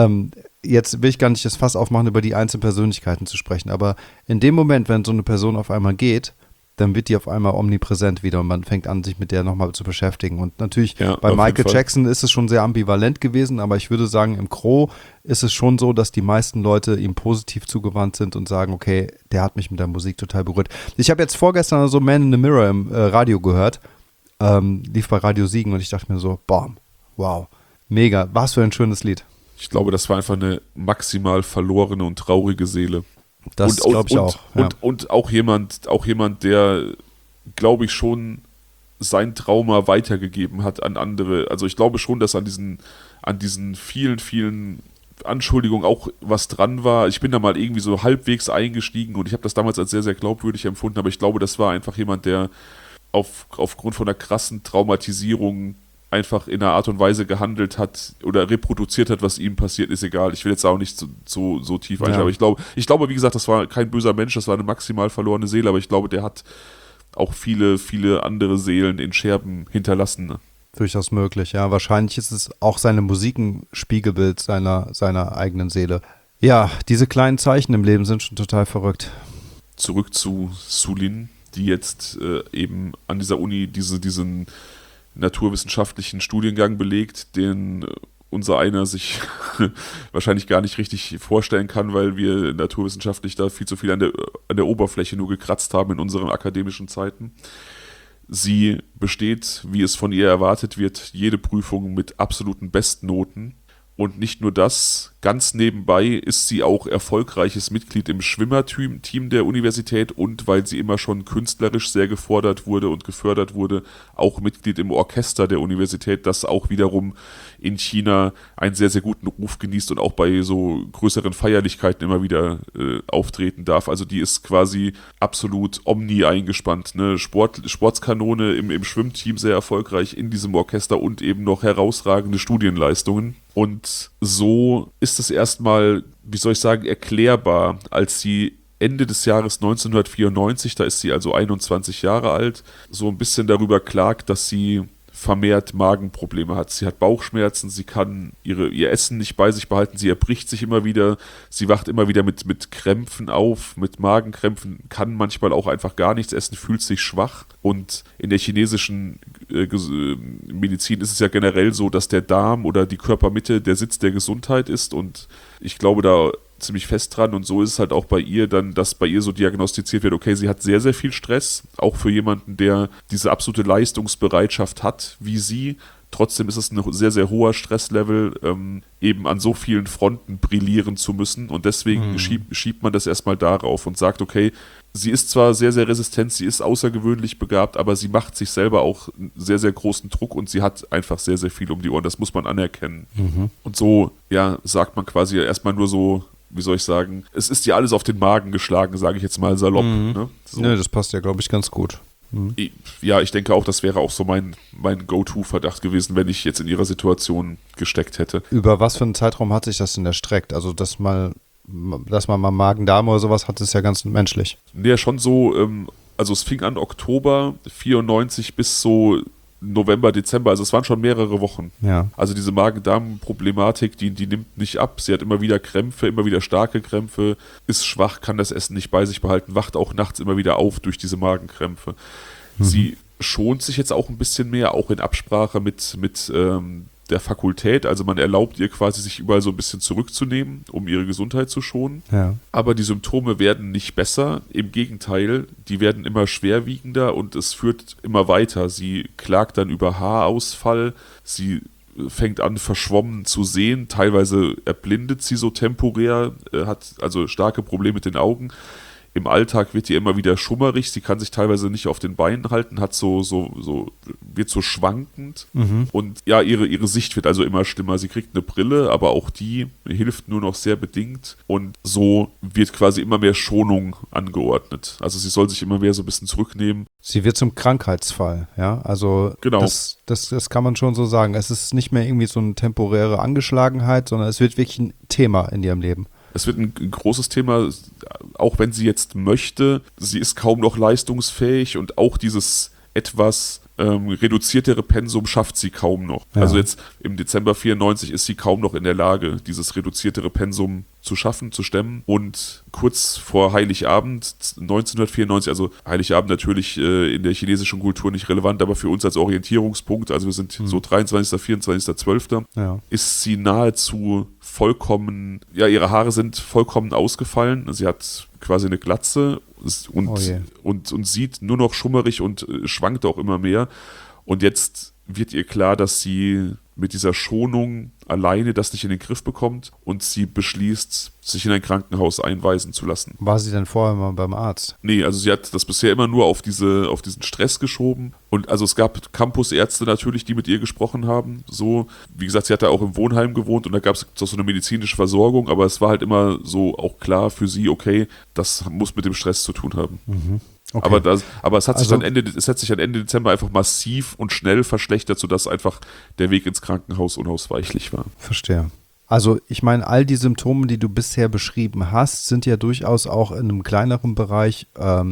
Jetzt will ich gar nicht das Fass aufmachen, über die einzelnen Persönlichkeiten zu sprechen, aber in dem Moment, wenn so eine Person auf einmal geht, dann wird die auf einmal omnipräsent wieder und man fängt an, sich mit der nochmal zu beschäftigen. Und natürlich
Ja,
bei
auf jeden
Michael
Fall.
Jackson ist es schon sehr ambivalent gewesen, aber ich würde sagen, im Gros ist es schon so, dass die meisten Leute ihm positiv zugewandt sind und sagen, okay, der hat mich mit der Musik total berührt. Ich habe jetzt vorgestern so Man in the Mirror im Radio gehört, lief bei Radio Siegen und ich dachte mir so, bam, wow, mega, was für ein schönes Lied.
Ich glaube, das war einfach eine maximal verlorene und traurige Seele.
Das glaube ich auch. Ja.
Und auch jemand, der, glaube ich, schon sein Trauma weitergegeben hat an andere. Also ich glaube schon, dass an diesen vielen, vielen Anschuldigungen auch was dran war. Ich bin da mal irgendwie so halbwegs eingestiegen und ich habe das damals als sehr, sehr glaubwürdig empfunden, aber ich glaube, das war einfach jemand, der aufgrund von einer krassen Traumatisierung einfach in einer Art und Weise gehandelt hat oder reproduziert hat, was ihm passiert, ist egal. Ich will jetzt auch nicht so tief einsteigen, aber ich glaube, wie gesagt, das war kein böser Mensch, das war eine maximal verlorene Seele, aber ich glaube, der hat auch viele, viele andere Seelen in Scherben hinterlassen. Ne?
Durchaus möglich, ja. Wahrscheinlich ist es auch seine Musik ein Spiegelbild seiner eigenen Seele. Ja, diese kleinen Zeichen im Leben sind schon total verrückt.
Zurück zu Sulin, die jetzt eben an dieser Uni diesen naturwissenschaftlichen Studiengang belegt, den unser einer sich wahrscheinlich gar nicht richtig vorstellen kann, weil wir naturwissenschaftlich da viel zu viel an der Oberfläche nur gekratzt haben in unseren akademischen Zeiten. Sie besteht, wie es von ihr erwartet wird, jede Prüfung mit absoluten Bestnoten. Und nicht nur das, ganz nebenbei ist sie auch erfolgreiches Mitglied im Schwimmerteam der Universität und weil sie immer schon künstlerisch sehr gefordert wurde und gefördert wurde, auch Mitglied im Orchester der Universität, das auch wiederum in China einen sehr, sehr guten Ruf genießt und auch bei so größeren Feierlichkeiten immer wieder auftreten darf. Also die ist quasi absolut omni eingespannt. Ne? Sportskanone im Schwimmteam sehr erfolgreich in diesem Orchester und eben noch herausragende Studienleistungen. Und so ist es erstmal, wie soll ich sagen, erklärbar, als sie Ende des Jahres 1994, da ist sie also 21 Jahre alt, so ein bisschen darüber klagt, dass sie vermehrt Magenprobleme hat. Sie hat Bauchschmerzen, sie kann ihr Essen nicht bei sich behalten, sie erbricht sich immer wieder, sie wacht immer wieder mit Krämpfen auf, mit Magenkrämpfen, kann manchmal auch einfach gar nichts essen, fühlt sich schwach. Und in der chinesischen Medizin ist es ja generell so, dass der Darm oder die Körpermitte der Sitz der Gesundheit ist und ich glaube da ziemlich fest dran und so ist es halt auch bei ihr dann, dass bei ihr so diagnostiziert wird, okay, sie hat sehr, sehr viel Stress, auch für jemanden, der diese absolute Leistungsbereitschaft hat, wie sie. Trotzdem ist es ein sehr, sehr hoher Stresslevel, eben an so vielen Fronten brillieren zu müssen und deswegen schiebt man das erstmal darauf und sagt, okay, sie ist zwar sehr, sehr resistent, sie ist außergewöhnlich begabt, aber sie macht sich selber auch einen sehr, sehr großen Druck und sie hat einfach sehr, sehr viel um die Ohren, das muss man anerkennen. Und so, ja, sagt man quasi erstmal nur so, wie soll ich sagen, es ist dir alles auf den Magen geschlagen, sage ich jetzt mal salopp. Ne? So.
Ne, das passt ja, glaube ich, ganz gut.
Ja, ich denke auch, das wäre auch so mein Go-To-Verdacht gewesen, wenn ich jetzt in ihrer Situation gesteckt hätte.
Über was für einen Zeitraum hat sich das denn erstreckt? Also, dass man mal Magen-Darm oder sowas hat, ist ja ganz menschlich.
Ja, schon so, also es fing an Oktober 94 bis so November, Dezember, also es waren schon mehrere Wochen.
Ja.
Also diese Magen-Darm-Problematik, die nimmt nicht ab. Sie hat immer wieder Krämpfe, immer wieder starke Krämpfe, ist schwach, kann das Essen nicht bei sich behalten, wacht auch nachts immer wieder auf durch diese Magenkrämpfe. Sie schont sich jetzt auch ein bisschen mehr, auch in Absprache mit der Fakultät. Also man erlaubt ihr quasi, sich überall so ein bisschen zurückzunehmen, um ihre Gesundheit zu schonen.
Ja.
Aber die Symptome werden nicht besser. Im Gegenteil, die werden immer schwerwiegender und es führt immer weiter. Sie klagt dann über Haarausfall. Sie fängt an, verschwommen zu sehen. Teilweise erblindet sie so temporär, hat also starke Probleme mit den Augen. Im Alltag wird ihr immer wieder schummerig, sie kann sich teilweise nicht auf den Beinen halten, wird so schwankend und ja, ihre Sicht wird also immer schlimmer. Sie kriegt eine Brille, aber auch die hilft nur noch sehr bedingt und so wird quasi immer mehr Schonung angeordnet. Also sie soll sich immer mehr so ein bisschen zurücknehmen.
Sie wird zum Krankheitsfall, ja, also
genau.
Das kann man schon so sagen. Es ist nicht mehr irgendwie so eine temporäre Angeschlagenheit, sondern es wird wirklich ein Thema in ihrem Leben.
Es wird ein großes Thema, auch wenn sie jetzt möchte. Sie ist kaum noch leistungsfähig und auch dieses etwas reduziertere Pensum schafft sie kaum noch. Ja. Also jetzt im Dezember 94 ist sie kaum noch in der Lage, dieses reduziertere Pensum zu schaffen, zu stemmen. Und kurz vor Heiligabend 1994, also Heiligabend natürlich in der chinesischen Kultur nicht relevant, aber für uns als Orientierungspunkt, also wir sind so 23., 24., 12., ist sie nahezu vollkommen, ja, ihre Haare sind vollkommen ausgefallen. Sie hat quasi eine Glatze und sieht nur noch schummerig und schwankt auch immer mehr. Und jetzt wird ihr klar, dass sie mit dieser Schonung alleine das nicht in den Griff bekommt und sie beschließt, sich in ein Krankenhaus einweisen zu lassen.
War sie denn vorher mal beim Arzt?
Nee, also sie hat das bisher immer nur auf diesen Stress geschoben. Und also es gab Campusärzte natürlich, die mit ihr gesprochen haben. So, wie gesagt, sie hat da auch im Wohnheim gewohnt und da gab es so eine medizinische Versorgung, aber es war halt immer so auch klar für sie, okay, das muss mit dem Stress zu tun haben.
Mhm. Okay.
Aber es hat sich dann Ende Dezember einfach massiv und schnell verschlechtert, sodass einfach der Weg ins Krankenhaus unausweichlich war.
Verstehe. Also ich meine, all die Symptome, die du bisher beschrieben hast, sind ja durchaus auch in einem kleineren Bereich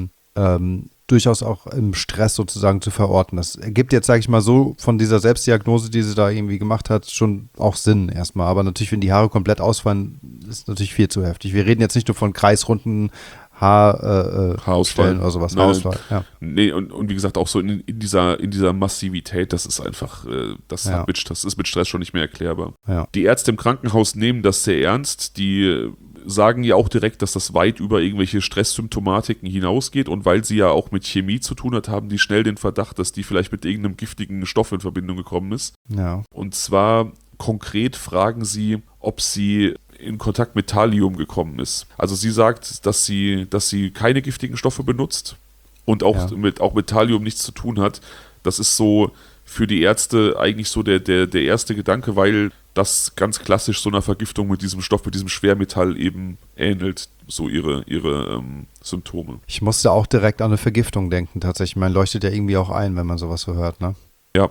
durchaus auch im Stress sozusagen zu verorten. Das ergibt jetzt, sage ich mal so, von dieser Selbstdiagnose, die sie da irgendwie gemacht hat, schon auch Sinn erstmal. Aber natürlich, wenn die Haare komplett ausfallen, ist natürlich viel zu heftig. Wir reden jetzt nicht nur von kreisrunden Haarausfall oder sowas.
Nein,
Haarausfall, ja.
Nee, und wie gesagt, auch so in dieser Massivität, das ist einfach, das ist mit Stress schon nicht mehr erklärbar.
Ja.
Die Ärzte im Krankenhaus nehmen das sehr ernst, die sagen ja auch direkt, dass das weit über irgendwelche Stresssymptomatiken hinausgeht und weil sie ja auch mit Chemie zu tun hat, haben die schnell den Verdacht, dass die vielleicht mit irgendeinem giftigen Stoff in Verbindung gekommen ist.
Ja.
Und zwar konkret fragen sie, ob sie in Kontakt mit Thallium gekommen ist. Also sie sagt, dass sie keine giftigen Stoffe benutzt und auch mit Thallium nichts zu tun hat. Das ist so für die Ärzte eigentlich so der erste Gedanke, weil das ganz klassisch so einer Vergiftung mit diesem Stoff, mit diesem Schwermetall eben ähnelt, so ihre Symptome.
Ich musste auch direkt an eine Vergiftung denken, tatsächlich. Man leuchtet ja irgendwie auch ein, wenn man sowas so hört, ne?
Ja.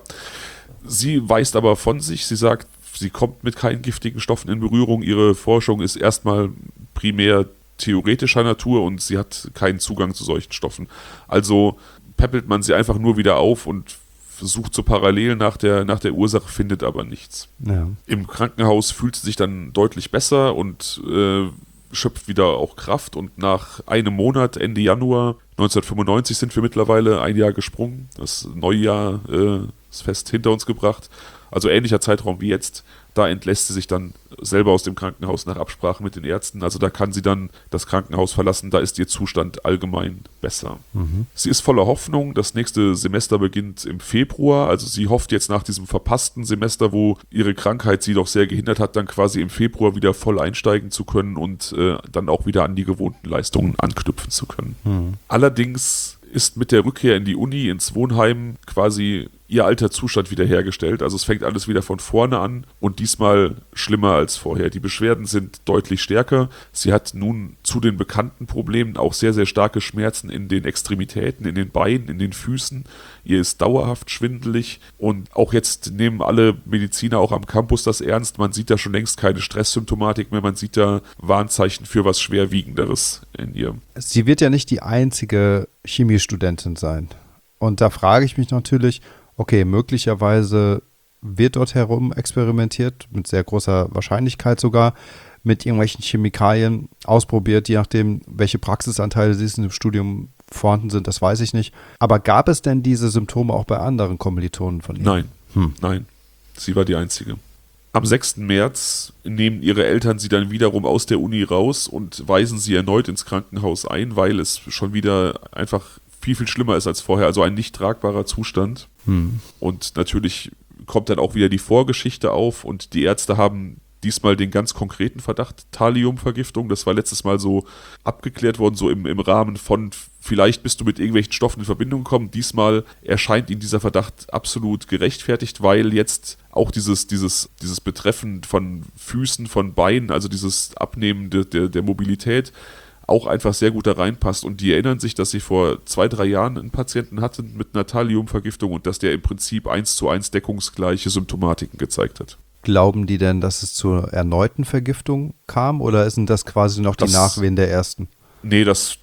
Sie weist aber von sich, sie sagt, sie kommt mit keinen giftigen Stoffen in Berührung. Ihre Forschung ist erstmal primär theoretischer Natur und sie hat keinen Zugang zu solchen Stoffen. Also peppelt man sie einfach nur wieder auf und sucht so parallel nach der Ursache, findet aber nichts.
Ja.
Im Krankenhaus fühlt sie sich dann deutlich besser und schöpft wieder auch Kraft. Und nach einem Monat, Ende Januar 1995, sind wir mittlerweile ein Jahr gesprungen. Das Neujahr ist fest hinter uns gebracht. Also ähnlicher Zeitraum wie jetzt, da entlässt sie sich dann selber aus dem Krankenhaus nach Absprache mit den Ärzten. Also da kann sie dann das Krankenhaus verlassen, da ist ihr Zustand allgemein besser.
Mhm.
Sie ist voller Hoffnung, das nächste Semester beginnt im Februar. Also sie hofft jetzt nach diesem verpassten Semester, wo ihre Krankheit sie doch sehr gehindert hat, dann quasi im Februar wieder voll einsteigen zu können und dann auch wieder an die gewohnten Leistungen anknüpfen zu können.
Mhm.
Allerdings ist mit der Rückkehr in die Uni, ins Wohnheim, quasi ihr alter Zustand wiederhergestellt. Also es fängt alles wieder von vorne an und diesmal schlimmer als vorher. Die Beschwerden sind deutlich stärker. Sie hat nun zu den bekannten Problemen auch sehr, sehr starke Schmerzen in den Extremitäten, in den Beinen, in den Füßen. Ihr ist dauerhaft schwindelig und auch jetzt nehmen alle Mediziner auch am Campus das ernst. Man sieht da schon längst keine Stresssymptomatik mehr. Man sieht da Warnzeichen für was Schwerwiegenderes in ihr.
Sie wird ja nicht die einzige Chemiestudentin sein. Und da frage ich mich natürlich, okay, möglicherweise wird dort herum experimentiert, mit sehr großer Wahrscheinlichkeit sogar, mit irgendwelchen Chemikalien ausprobiert, je nachdem, welche Praxisanteile im Studium vorhanden sind, das weiß ich nicht. Aber gab es denn diese Symptome auch bei anderen Kommilitonen von ihr?
Nein, sie war die Einzige. Am 6. März nehmen ihre Eltern sie dann wiederum aus der Uni raus und weisen sie erneut ins Krankenhaus ein, weil es schon wieder einfach viel, viel schlimmer ist als vorher. Also ein nicht tragbarer Zustand. Und natürlich kommt dann auch wieder die Vorgeschichte auf und die Ärzte haben diesmal den ganz konkreten Verdacht Thalliumvergiftung. Das war letztes Mal so abgeklärt worden, so im Rahmen von vielleicht bist du mit irgendwelchen Stoffen in Verbindung gekommen. Diesmal erscheint ihnen dieser Verdacht absolut gerechtfertigt, weil jetzt auch dieses Betreffen von Füßen, von Beinen, also dieses Abnehmen der Mobilität auch einfach sehr gut da reinpasst. Und die erinnern sich, dass sie vor 2-3 Jahren einen Patienten hatten mit einer Thalliumvergiftung und dass der im Prinzip 1:1 deckungsgleiche Symptomatiken gezeigt hat.
Glauben die denn, dass es zur erneuten Vergiftung kam oder sind das quasi noch die Nachwehen der ersten?
Nee, das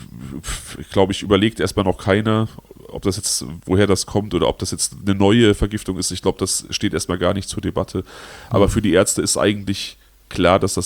glaube ich, überlegt erstmal noch keiner, ob das jetzt, woher das kommt oder ob das jetzt eine neue Vergiftung ist. Ich glaube, das steht erstmal gar nicht zur Debatte. Aber für die Ärzte ist eigentlich klar, dass das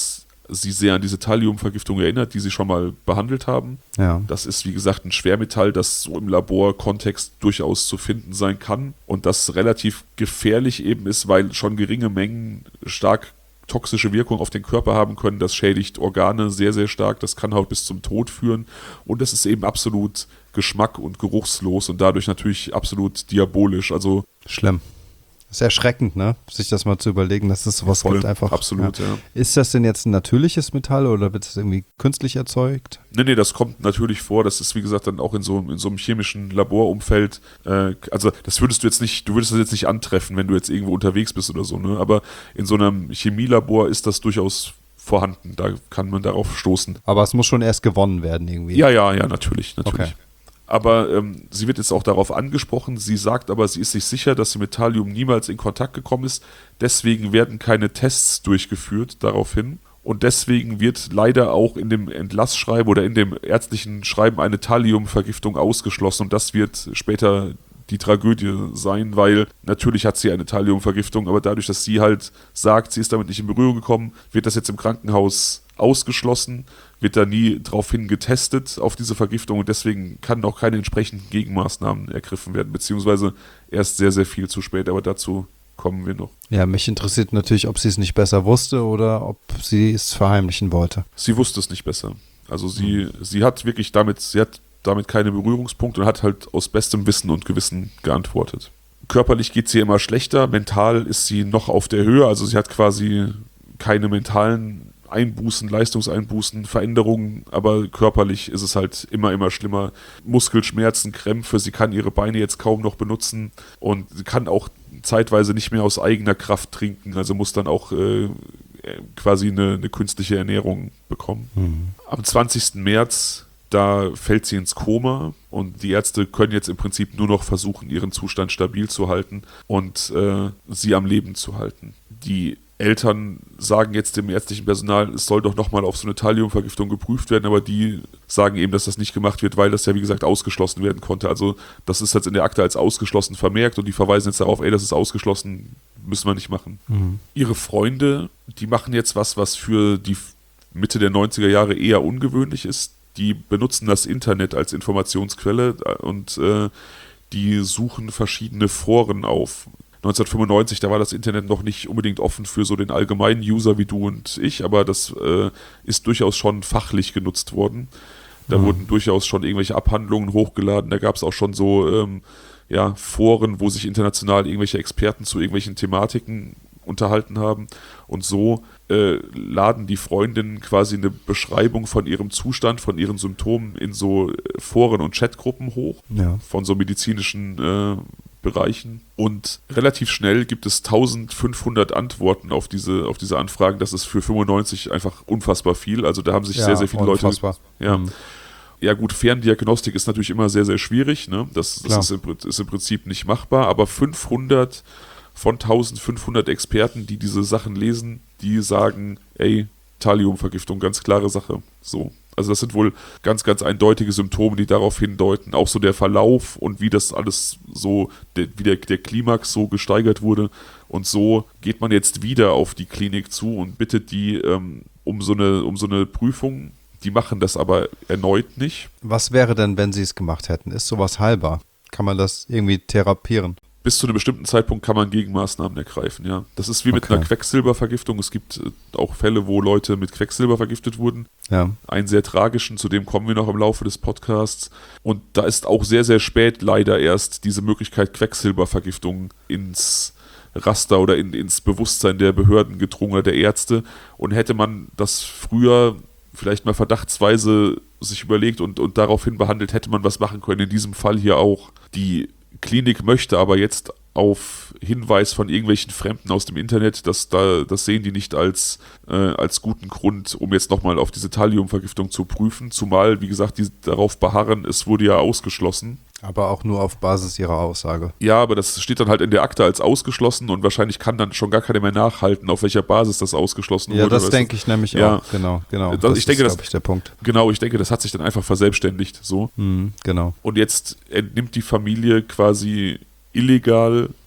sie sehr an diese Thalliumvergiftung erinnert, die sie schon mal behandelt haben.
Ja.
Das ist, wie gesagt, ein Schwermetall, das so im Laborkontext durchaus zu finden sein kann und das relativ gefährlich eben ist, weil schon geringe Mengen stark toxische Wirkung auf den Körper haben können. Das schädigt Organe sehr, sehr stark. Das kann halt bis zum Tod führen. Und es ist eben absolut geschmack- und geruchslos und dadurch natürlich absolut diabolisch. Also
schlimm. Das ist erschreckend, ne? Sich das mal zu überlegen, dass es sowas gibt einfach.
Absolut, ja.
Ist das denn jetzt ein natürliches Metall oder wird es irgendwie künstlich erzeugt?
Nee, das kommt natürlich vor. Das ist, wie gesagt, dann auch in so einem chemischen Laborumfeld. Also das würdest du jetzt nicht antreffen, wenn du jetzt irgendwo unterwegs bist oder so, ne? Aber in so einem Chemielabor ist das durchaus vorhanden. Da kann man darauf stoßen.
Aber es muss schon erst gewonnen werden irgendwie.
Ja, natürlich.
Okay.
Aber sie wird jetzt auch darauf angesprochen. Sie sagt aber, sie ist sich sicher, dass sie mit Thallium niemals in Kontakt gekommen ist. Deswegen werden keine Tests durchgeführt daraufhin. Und deswegen wird leider auch in dem Entlassschreiben oder in dem ärztlichen Schreiben eine Thalliumvergiftung ausgeschlossen. Und das wird später die Tragödie sein, weil natürlich hat sie eine Thalliumvergiftung, aber dadurch, dass sie halt sagt, sie ist damit nicht in Berührung gekommen, wird das jetzt im Krankenhaus ausgeschlossen, wird da nie daraufhin getestet auf diese Vergiftung und deswegen kann auch keine entsprechenden Gegenmaßnahmen ergriffen werden, beziehungsweise erst sehr, sehr viel zu spät, aber dazu kommen wir noch.
Ja, mich interessiert natürlich, ob sie es nicht besser wusste oder ob sie es verheimlichen wollte.
Sie wusste es nicht besser. Also sie hat wirklich damit keine Berührungspunkte und hat halt aus bestem Wissen und Gewissen geantwortet. Körperlich geht es ihr immer schlechter, mental ist sie noch auf der Höhe, also sie hat quasi keine mentalen Einbußen, Leistungseinbußen, Veränderungen, aber körperlich ist es halt immer schlimmer. Muskelschmerzen, Krämpfe, sie kann ihre Beine jetzt kaum noch benutzen und sie kann auch zeitweise nicht mehr aus eigener Kraft trinken, also muss dann auch quasi eine künstliche Ernährung bekommen. Am 20. März, da fällt sie ins Koma und die Ärzte können jetzt im Prinzip nur noch versuchen, ihren Zustand stabil zu halten und sie am Leben zu halten. Die Eltern sagen jetzt dem ärztlichen Personal, es soll doch nochmal auf so eine Thalliumvergiftung geprüft werden, aber die sagen eben, dass das nicht gemacht wird, weil das ja wie gesagt ausgeschlossen werden konnte. Also das ist jetzt in der Akte als ausgeschlossen vermerkt und die verweisen jetzt darauf, das ist ausgeschlossen, müssen wir nicht machen. Ihre Freunde, die machen jetzt was für die Mitte der 90er Jahre eher ungewöhnlich ist. Die benutzen das Internet als Informationsquelle und die suchen verschiedene Foren auf. 1995, da war das Internet noch nicht unbedingt offen für so den allgemeinen User wie du und ich, aber das ist durchaus schon fachlich genutzt worden. Da wurden durchaus schon irgendwelche Abhandlungen hochgeladen, da gab es auch schon so Foren, wo sich international irgendwelche Experten zu irgendwelchen Thematiken unterhalten haben und so laden die Freundinnen quasi eine Beschreibung von ihrem Zustand, von ihren Symptomen in so Foren und Chatgruppen hoch, von so medizinischen Bereichen und relativ schnell gibt es 1500 Antworten auf diese Anfragen. Das ist für 95 einfach unfassbar viel. Also da haben sich sehr, sehr viele
unfassbar.
Leute... Ja gut, Ferndiagnostik ist natürlich immer sehr, sehr schwierig. Ne? Das ist im Prinzip nicht machbar, aber 500 von 1500 Experten, die diese Sachen lesen, die sagen, Thalliumvergiftung, ganz klare Sache. So. Also das sind wohl ganz, ganz eindeutige Symptome, die darauf hindeuten. Auch so der Verlauf und wie das alles so, wie der Klimax so gesteigert wurde. Und so geht man jetzt wieder auf die Klinik zu und bittet die um so eine Prüfung. Die machen das aber erneut nicht.
Was wäre denn, wenn sie es gemacht hätten? Ist sowas heilbar? Kann man das irgendwie therapieren?
Bis zu einem bestimmten Zeitpunkt kann man Gegenmaßnahmen ergreifen, ja. Das ist wie mit einer Quecksilbervergiftung. Es gibt auch Fälle, wo Leute mit Quecksilber vergiftet wurden. Ja. Einen sehr tragischen, zu dem kommen wir noch im Laufe des Podcasts. Und da ist auch sehr, sehr spät leider erst diese Möglichkeit Quecksilbervergiftung ins Raster oder ins Bewusstsein der Behörden gedrungen oder der Ärzte. Und hätte man das früher vielleicht mal verdachtsweise sich überlegt und daraufhin behandelt, hätte man was machen können. In diesem Fall hier auch. Die Klinik möchte aber jetzt auf Hinweis von irgendwelchen Fremden aus dem Internet, das sehen die nicht als guten Grund, um jetzt nochmal auf diese Thalliumvergiftung zu prüfen, zumal, wie gesagt, die darauf beharren, es wurde ja ausgeschlossen.
Aber auch nur auf Basis ihrer Aussage.
Ja, aber das steht dann halt in der Akte als ausgeschlossen und wahrscheinlich kann dann schon gar keiner mehr nachhalten, auf welcher Basis das ausgeschlossen wurde.
Ja, das denke ich nämlich auch. Genau.
Das ist, glaube
ich, der Punkt.
Genau, ich denke, das hat sich dann einfach verselbstständigt. So.
Genau.
Und jetzt entnimmt die Familie quasi illegal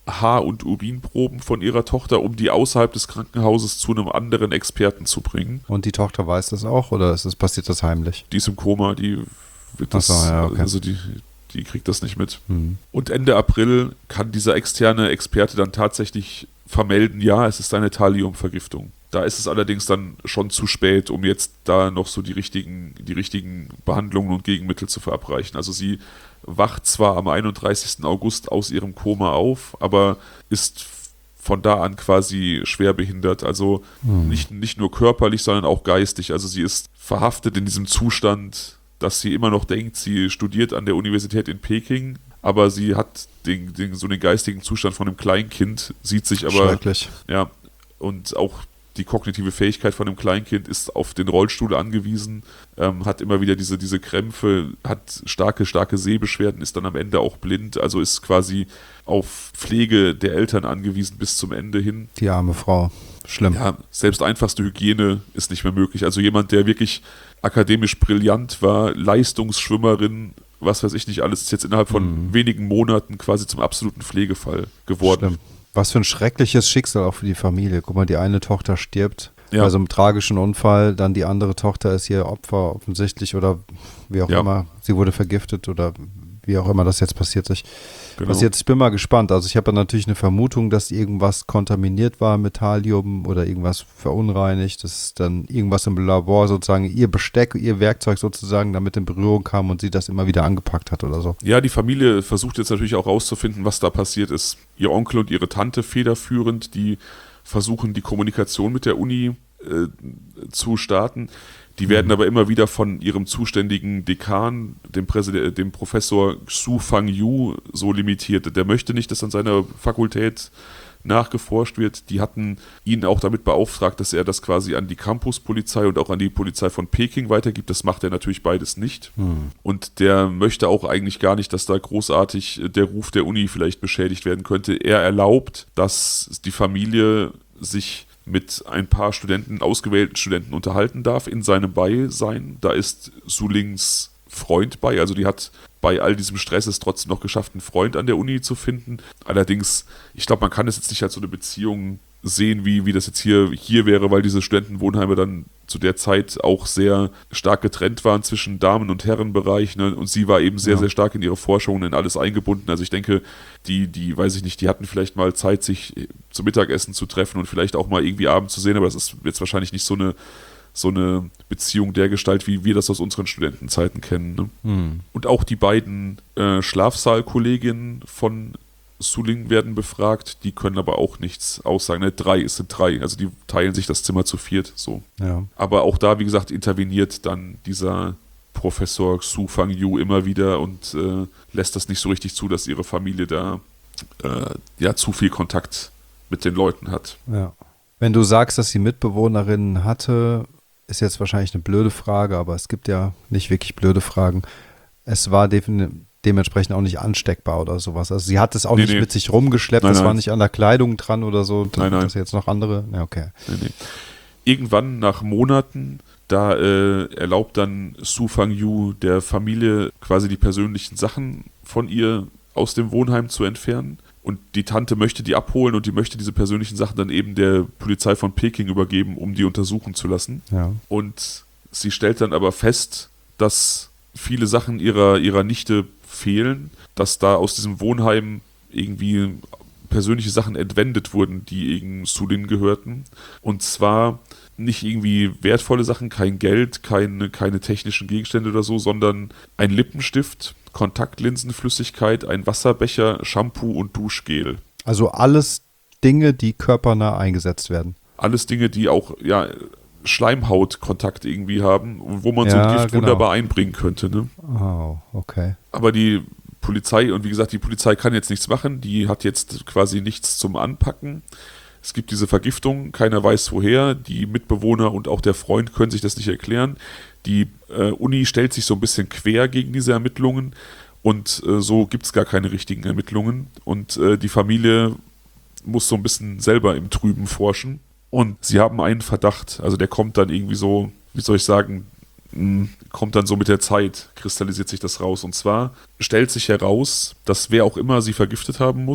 Haar- und Urinproben von ihrer Tochter, um die außerhalb des Krankenhauses zu einem anderen Experten zu bringen.
Und die Tochter weiß das auch oder passiert das heimlich?
Die ist im Koma, die wird das,
ja, okay.
also die kriegt das nicht mit. Und Ende April kann dieser externe Experte dann tatsächlich vermelden, ja, es ist eine Thalliumvergiftung. Da ist es allerdings dann schon zu spät, um jetzt da noch so die richtigen Behandlungen und Gegenmittel zu verabreichen. Also sie wacht zwar am 31. August aus ihrem Koma auf, aber ist von da an quasi schwer behindert. Also nicht nur körperlich, sondern auch geistig. Also sie ist verhaftet in diesem Zustand, dass sie immer noch denkt, sie studiert an der Universität in Peking, aber sie hat so den geistigen Zustand von einem Kleinkind, sieht sich aber...
Schrecklich.
Ja, und auch die kognitive Fähigkeit von einem Kleinkind ist auf den Rollstuhl angewiesen, hat immer wieder diese Krämpfe, hat starke Sehbeschwerden, ist dann am Ende auch blind, also ist quasi auf Pflege der Eltern angewiesen bis zum Ende hin.
Die arme Frau. Schlimm.
Ja, selbst einfachste Hygiene ist nicht mehr möglich. Also jemand, der wirklich akademisch brillant war, Leistungsschwimmerin, was weiß ich nicht alles, ist jetzt innerhalb von wenigen Monaten quasi zum absoluten Pflegefall geworden.
Schlimm. Was für ein schreckliches Schicksal auch für die Familie. Guck mal, die eine Tochter stirbt bei so einem tragischen Unfall, dann die andere Tochter ist ihr Opfer offensichtlich oder wie auch immer. Sie wurde vergiftet oder wie auch immer das jetzt passiert ist.
Genau.
Ich bin mal gespannt. Also ich habe ja natürlich eine Vermutung, dass irgendwas kontaminiert war mit Thallium oder irgendwas verunreinigt, dass dann irgendwas im Labor sozusagen ihr Besteck, ihr Werkzeug sozusagen damit in Berührung kam und sie das immer wieder angepackt hat oder so.
Ja, die Familie versucht jetzt natürlich auch rauszufinden, was da passiert ist. Ihr Onkel und ihre Tante federführend, die versuchen die Kommunikation mit der Uni zu starten. Die werden aber immer wieder von ihrem zuständigen Dekan, dem Professor Xu Fangyu, so limitiert. Der möchte nicht, dass an seiner Fakultät nachgeforscht wird. Die hatten ihn auch damit beauftragt, dass er das quasi an die Campuspolizei und auch an die Polizei von Peking weitergibt. Das macht er natürlich beides nicht. Und der möchte auch eigentlich gar nicht, dass da großartig der Ruf der Uni vielleicht beschädigt werden könnte. Er erlaubt, dass die Familie sich mit ein paar ausgewählten Studenten unterhalten darf in seinem Beisein. Da ist Su-Lings Freund bei, also die hat bei all diesem Stress es trotzdem noch geschafft, einen Freund an der Uni zu finden. Allerdings, ich glaube, man kann das jetzt nicht als so eine Beziehung sehen, wie das jetzt hier wäre, weil diese Studentenwohnheime dann zu der Zeit auch sehr stark getrennt waren zwischen Damen- und Herrenbereich, ne? Und sie war eben sehr, sehr stark in ihre Forschungen in alles eingebunden. Also ich denke, die weiß ich nicht, die hatten vielleicht mal Zeit, sich zum Mittagessen zu treffen und vielleicht auch mal irgendwie abends zu sehen, aber das ist jetzt wahrscheinlich nicht so eine Beziehung der Gestalt, wie wir das aus unseren Studentenzeiten kennen. Ne? Und auch die beiden Schlafsaalkolleginnen von Su-Ling werden befragt, die können aber auch nichts aussagen. Ne? Es sind drei, also die teilen sich das Zimmer zu viert. So. Ja. Aber auch da, wie gesagt, interveniert dann dieser Professor Xu Fangyu immer wieder und lässt das nicht so richtig zu, dass ihre Familie da zu viel Kontakt mit den Leuten hat.
Ja. Wenn du sagst, dass sie Mitbewohnerinnen hatte, ist jetzt wahrscheinlich eine blöde Frage, aber es gibt ja nicht wirklich blöde Fragen. Es war dementsprechend auch nicht ansteckbar oder sowas. Also sie hat es auch nicht mit sich rumgeschleppt, das war nicht an der Kleidung dran oder so.
Nein.
Das jetzt noch andere? Ja, okay.
Nee. Irgendwann nach Monaten, da erlaubt dann Xu Fangyu der Familie quasi die persönlichen Sachen von ihr aus dem Wohnheim zu entfernen. Und die Tante möchte die abholen und die möchte diese persönlichen Sachen dann eben der Polizei von Peking übergeben, um die untersuchen zu lassen. Ja. Und sie stellt dann aber fest, dass viele Sachen ihrer Nichte fehlen, dass da aus diesem Wohnheim irgendwie persönliche Sachen entwendet wurden, die eben zu denen gehörten. Und zwar nicht irgendwie wertvolle Sachen, kein Geld, keine technischen Gegenstände oder so, sondern ein Lippenstift, Kontaktlinsenflüssigkeit, ein Wasserbecher, Shampoo und Duschgel.
Also alles Dinge, die körpernah eingesetzt werden.
Alles Dinge, die auch Schleimhautkontakt irgendwie haben, wo man so ein Gift wunderbar einbringen könnte. Ne?
Oh, okay.
Aber die Polizei, und wie gesagt, die Polizei kann jetzt nichts machen, die hat jetzt quasi nichts zum Anpacken. Es gibt diese Vergiftung, keiner weiß woher, die Mitbewohner und auch der Freund können sich das nicht erklären. Die Uni stellt sich so ein bisschen quer gegen diese Ermittlungen und so gibt es gar keine richtigen Ermittlungen und die Familie muss so ein bisschen selber im Trüben forschen und sie haben einen Verdacht, also der kommt dann irgendwie so, wie soll ich sagen, kommt dann so mit der Zeit, kristallisiert sich das raus und zwar stellt sich heraus, dass wer auch immer sie vergiftet haben muss,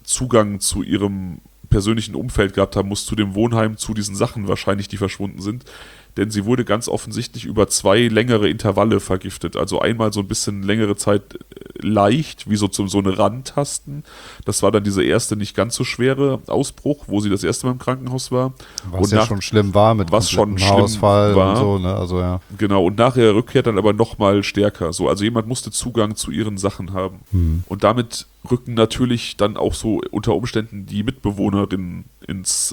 Zugang zu ihrem persönlichen Umfeld gehabt haben muss, zu dem Wohnheim, zu diesen Sachen wahrscheinlich, die verschwunden sind. Denn sie wurde ganz offensichtlich über 2 längere Intervalle vergiftet. Also einmal so ein bisschen längere Zeit leicht, wie so eine Randtasten. Das war dann dieser erste nicht ganz so schwere Ausbruch, wo sie das erste Mal im Krankenhaus war.
Was ja schon schlimm war mit Haarausfall und so. Ne? Also, ja.
Genau, und nach ihrer Rückkehr dann aber nochmal stärker. So, also jemand musste Zugang zu ihren Sachen haben. Und damit rücken natürlich dann auch so unter Umständen die Mitbewohnerinnen ins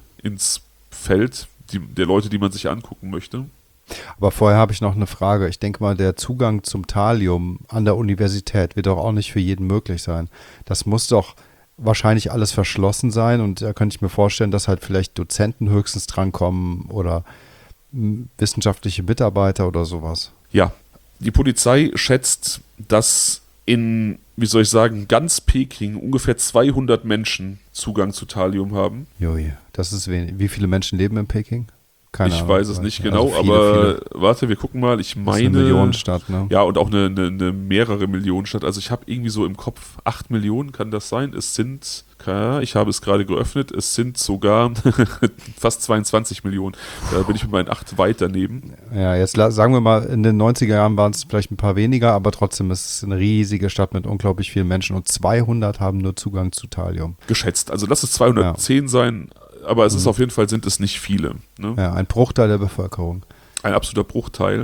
Feld, der Leute, die man sich angucken möchte.
Aber vorher habe ich noch eine Frage. Ich denke mal, der Zugang zum Thallium an der Universität wird doch auch nicht für jeden möglich sein. Das muss doch wahrscheinlich alles verschlossen sein und da könnte ich mir vorstellen, dass halt vielleicht Dozenten höchstens drankommen oder wissenschaftliche Mitarbeiter oder sowas.
Ja, die Polizei schätzt, dass in, wie soll ich sagen, ganz Peking ungefähr 200 Menschen Zugang zu Thallium haben.
Joje, das ist wenig. Wie viele Menschen leben in Peking? Keine Ahnung.
Ich weiß es nicht genau, also viele. Warte, wir gucken mal. Ich meine, das ist
eine Millionenstadt, ne?
Ja, und auch eine mehrere Millionenstadt. Also ich habe irgendwie so im Kopf 8 Millionen, kann das sein? Es sind, ich habe es gerade geöffnet, es sind sogar fast 22 Millionen. Da bin ich mit meinen 8 weit daneben.
Ja, jetzt sagen wir mal, in den 90er Jahren waren es vielleicht ein paar weniger, aber trotzdem ist es eine riesige Stadt mit unglaublich vielen Menschen und 200 haben nur Zugang zu Thallium.
Geschätzt. Also lass es 210 sein. Aber es ist auf jeden Fall, sind es nicht viele. Ne?
Ja, ein Bruchteil der Bevölkerung.
Ein absoluter Bruchteil.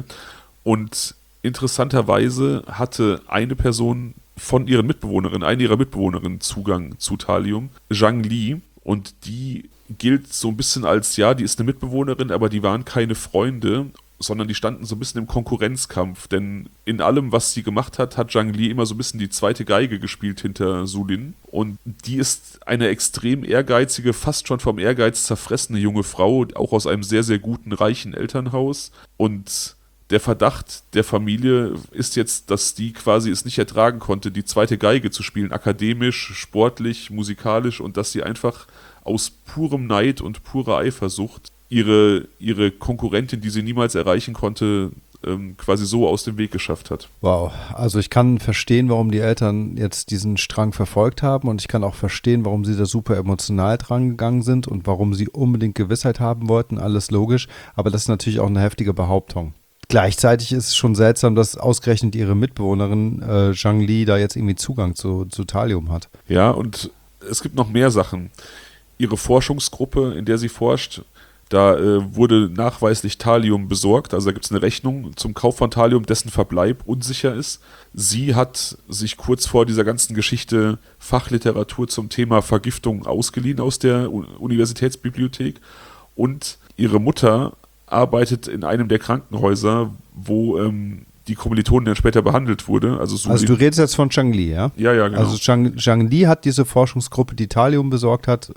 Und interessanterweise hatte eine Person von ihren Mitbewohnerinnen, eine ihrer Mitbewohnerinnen Zugang zu Thallium, Zhang Li. Und die gilt so ein bisschen als, ja, die ist eine Mitbewohnerin, aber die waren keine Freunde, sondern die standen so ein bisschen im Konkurrenzkampf. Denn in allem, was sie gemacht hat, hat Zhang Li immer so ein bisschen die zweite Geige gespielt hinter Su Lin. Und die ist eine extrem ehrgeizige, fast schon vom Ehrgeiz zerfressene junge Frau, auch aus einem sehr, sehr guten, reichen Elternhaus. Und der Verdacht der Familie ist jetzt, dass die quasi es nicht ertragen konnte, die zweite Geige zu spielen, akademisch, sportlich, musikalisch, und dass sie einfach aus purem Neid und purer Eifersucht ihre Konkurrentin, die sie niemals erreichen konnte, quasi so aus dem Weg geschafft hat.
Wow, also ich kann verstehen, warum die Eltern jetzt diesen Strang verfolgt haben und ich kann auch verstehen, warum sie da super emotional dran gegangen sind und warum sie unbedingt Gewissheit haben wollten, alles logisch, aber das ist natürlich auch eine heftige Behauptung. Gleichzeitig ist es schon seltsam, dass ausgerechnet ihre Mitbewohnerin Zhang Li da jetzt irgendwie Zugang zu Thallium hat.
Ja, und es gibt noch mehr Sachen. Ihre Forschungsgruppe, in der sie forscht, da wurde nachweislich Thallium besorgt, also da gibt es eine Rechnung zum Kauf von Thallium, dessen Verbleib unsicher ist. Sie hat sich kurz vor dieser ganzen Geschichte Fachliteratur zum Thema Vergiftung ausgeliehen aus der Universitätsbibliothek und ihre Mutter arbeitet in einem der Krankenhäuser, wo die Kommilitonin dann später behandelt wurde. Also
du redest jetzt von Zhang Li, ja?
Ja, genau.
Also Zhang Li hat diese Forschungsgruppe, die Thallium besorgt hat,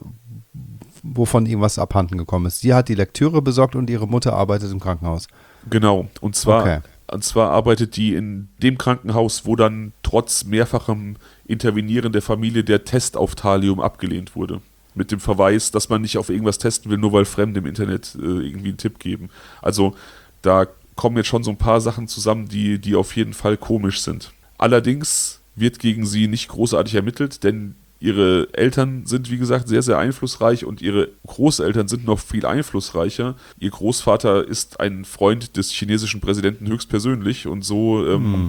wovon irgendwas abhanden gekommen ist. Sie hat die Lektüre besorgt und ihre Mutter arbeitet im Krankenhaus.
Genau, und zwar arbeitet die in dem Krankenhaus, wo dann trotz mehrfachem Intervenieren der Familie der Test auf Thallium abgelehnt wurde. Mit dem Verweis, dass man nicht auf irgendwas testen will, nur weil Fremde im Internet irgendwie einen Tipp geben. Also da kommen jetzt schon so ein paar Sachen zusammen, die auf jeden Fall komisch sind. Allerdings wird gegen sie nicht großartig ermittelt, denn ihre Eltern sind, wie gesagt, sehr, sehr einflussreich und ihre Großeltern sind noch viel einflussreicher. Ihr Großvater ist ein Freund des chinesischen Präsidenten höchstpersönlich und so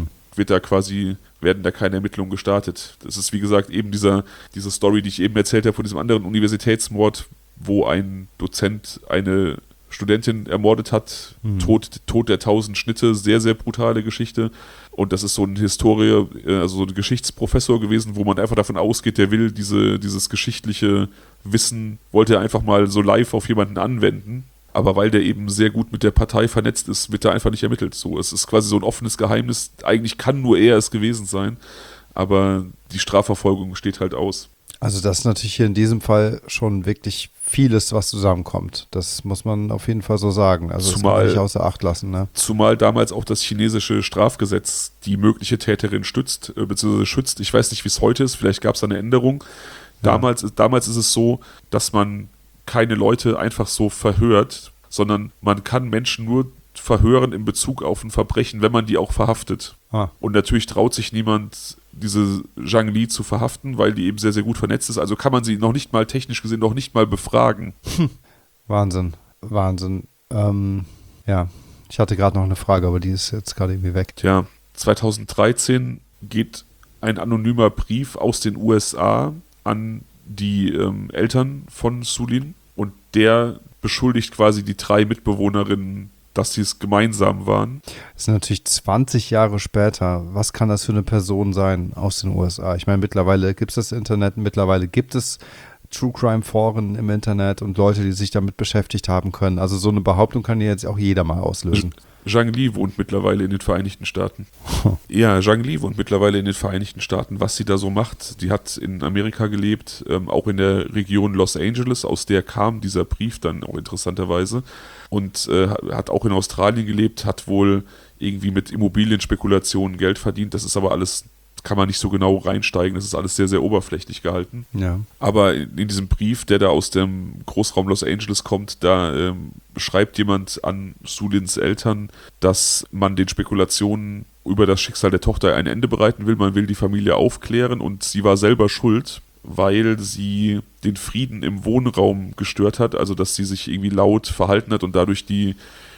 werden da keine Ermittlungen gestartet. Das ist, wie gesagt, eben diese Story, die ich eben erzählt habe von diesem anderen Universitätsmord, wo ein Dozent eine Studentin ermordet hat, Tod der 1000 Schnitte, sehr, sehr brutale Geschichte. Und das ist so eine so ein Geschichtsprofessor gewesen, wo man einfach davon ausgeht, der will dieses geschichtliche Wissen, wollte er einfach mal so live auf jemanden anwenden. Aber weil der eben sehr gut mit der Partei vernetzt ist, wird er einfach nicht ermittelt. So, es ist quasi so ein offenes Geheimnis. Eigentlich kann nur er es gewesen sein, aber die Strafverfolgung steht halt aus.
Also das ist natürlich hier in diesem Fall schon wirklich vieles, was zusammenkommt. Das muss man auf jeden Fall so sagen. Also das kann man nicht außer Acht lassen. Ne?
Zumal damals auch das chinesische Strafgesetz die mögliche Täterin stützt, beziehungsweise schützt. Ich weiß nicht, wie es heute ist. Vielleicht gab es da eine Änderung. Ja. Damals ist es so, dass man keine Leute einfach so verhört, sondern man kann Menschen nur verhören in Bezug auf ein Verbrechen, wenn man die auch verhaftet. Und natürlich traut sich niemand, diese Zhang Li zu verhaften, weil die eben sehr, sehr gut vernetzt ist. Also kann man sie noch nicht mal technisch gesehen noch nicht mal befragen.
Wahnsinn. Ja, ich hatte gerade noch eine Frage, aber die ist jetzt gerade irgendwie weg.
Tja, 2013 geht ein anonymer Brief aus den USA an die Eltern von Sulin und der beschuldigt quasi die 3 Mitbewohnerinnen, dass sie es gemeinsam waren.
Das ist natürlich 20 Jahre später. Was kann das für eine Person sein aus den USA? Ich meine, mittlerweile gibt es das Internet, mittlerweile gibt es True Crime Foren im Internet und Leute, die sich damit beschäftigt haben können. Also so eine Behauptung kann ja jetzt auch jeder mal auslösen.
Zhang Li wohnt mittlerweile in den Vereinigten Staaten. Ja, Zhang Li wohnt mittlerweile in den Vereinigten Staaten. Was sie da so macht, die hat in Amerika gelebt, auch in der Region Los Angeles, aus der kam dieser Brief dann auch interessanterweise. Und hat auch in Australien gelebt, hat wohl irgendwie mit Immobilienspekulationen Geld verdient. Das ist aber alles, kann man nicht so genau reinsteigen, das ist alles sehr, sehr oberflächlich gehalten.
Ja.
Aber in diesem Brief, der da aus dem Großraum Los Angeles kommt, da schreibt jemand an Sulins Eltern, dass man den Spekulationen über das Schicksal der Tochter ein Ende bereiten will, man will die Familie aufklären und sie war selber schuld, weil sie den Frieden im Wohnraum gestört hat, also dass sie sich irgendwie laut verhalten hat und dadurch die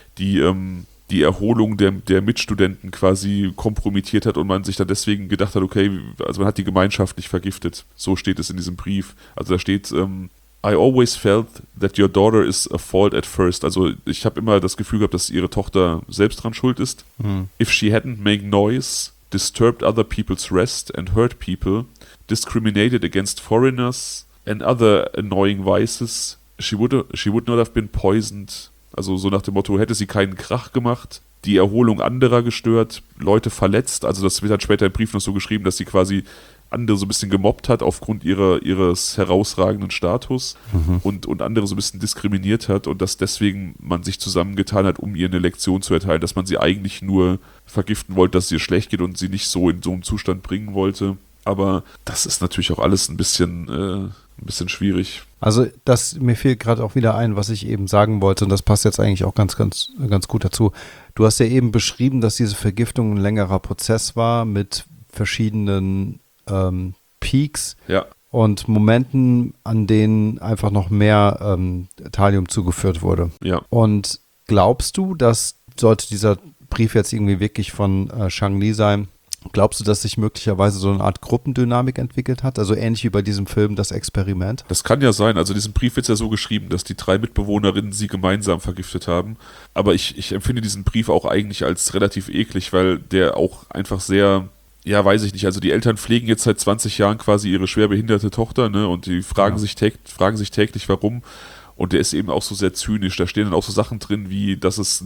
Erholung der Mitstudenten quasi kompromittiert hat und man sich dann deswegen gedacht hat, okay, also man hat die Gemeinschaft nicht vergiftet. So steht es in diesem Brief. Also da steht, I always felt that your daughter is a fault at first. Also ich habe immer das Gefühl gehabt, dass ihre Tochter selbst dran schuld ist. If she hadn't made noise, disturbed other people's rest and hurt people, discriminated against foreigners and other annoying vices, she would not have been poisoned. Also so nach dem Motto, hätte sie keinen Krach gemacht, die Erholung anderer gestört, Leute verletzt. Also das wird dann später im Brief noch so geschrieben, dass sie quasi andere so ein bisschen gemobbt hat aufgrund ihres herausragenden Status und andere so ein bisschen diskriminiert hat und dass deswegen man sich zusammengetan hat, um ihr eine Lektion zu erteilen, dass man sie eigentlich nur vergiften wollte, dass es ihr schlecht geht und sie nicht so in so einen Zustand bringen wollte. Aber das ist natürlich auch alles ein bisschen schwierig.
Also mir fiel gerade auch wieder ein, was ich eben sagen wollte und das passt jetzt eigentlich auch ganz gut dazu. Du hast ja eben beschrieben, dass diese Vergiftung ein längerer Prozess war mit verschiedenen Peaks und Momenten, an denen einfach noch mehr Thallium zugeführt wurde.
Ja.
Und glaubst du, dass sollte dieser Brief jetzt irgendwie wirklich von Zhang Li sein, glaubst du, dass sich möglicherweise so eine Art Gruppendynamik entwickelt hat? Also ähnlich wie bei diesem Film Das Experiment?
Das kann ja sein. Also in diesem Brief wird es ja so geschrieben, dass die 3 Mitbewohnerinnen sie gemeinsam vergiftet haben. Aber ich empfinde diesen Brief auch eigentlich als relativ eklig, weil der auch einfach sehr, ja, weiß ich nicht, also die Eltern pflegen jetzt seit 20 Jahren quasi ihre schwerbehinderte Tochter, ne? Und die fragen sich täglich, warum. Und der ist eben auch so sehr zynisch. Da stehen dann auch so Sachen drin, wie, dass es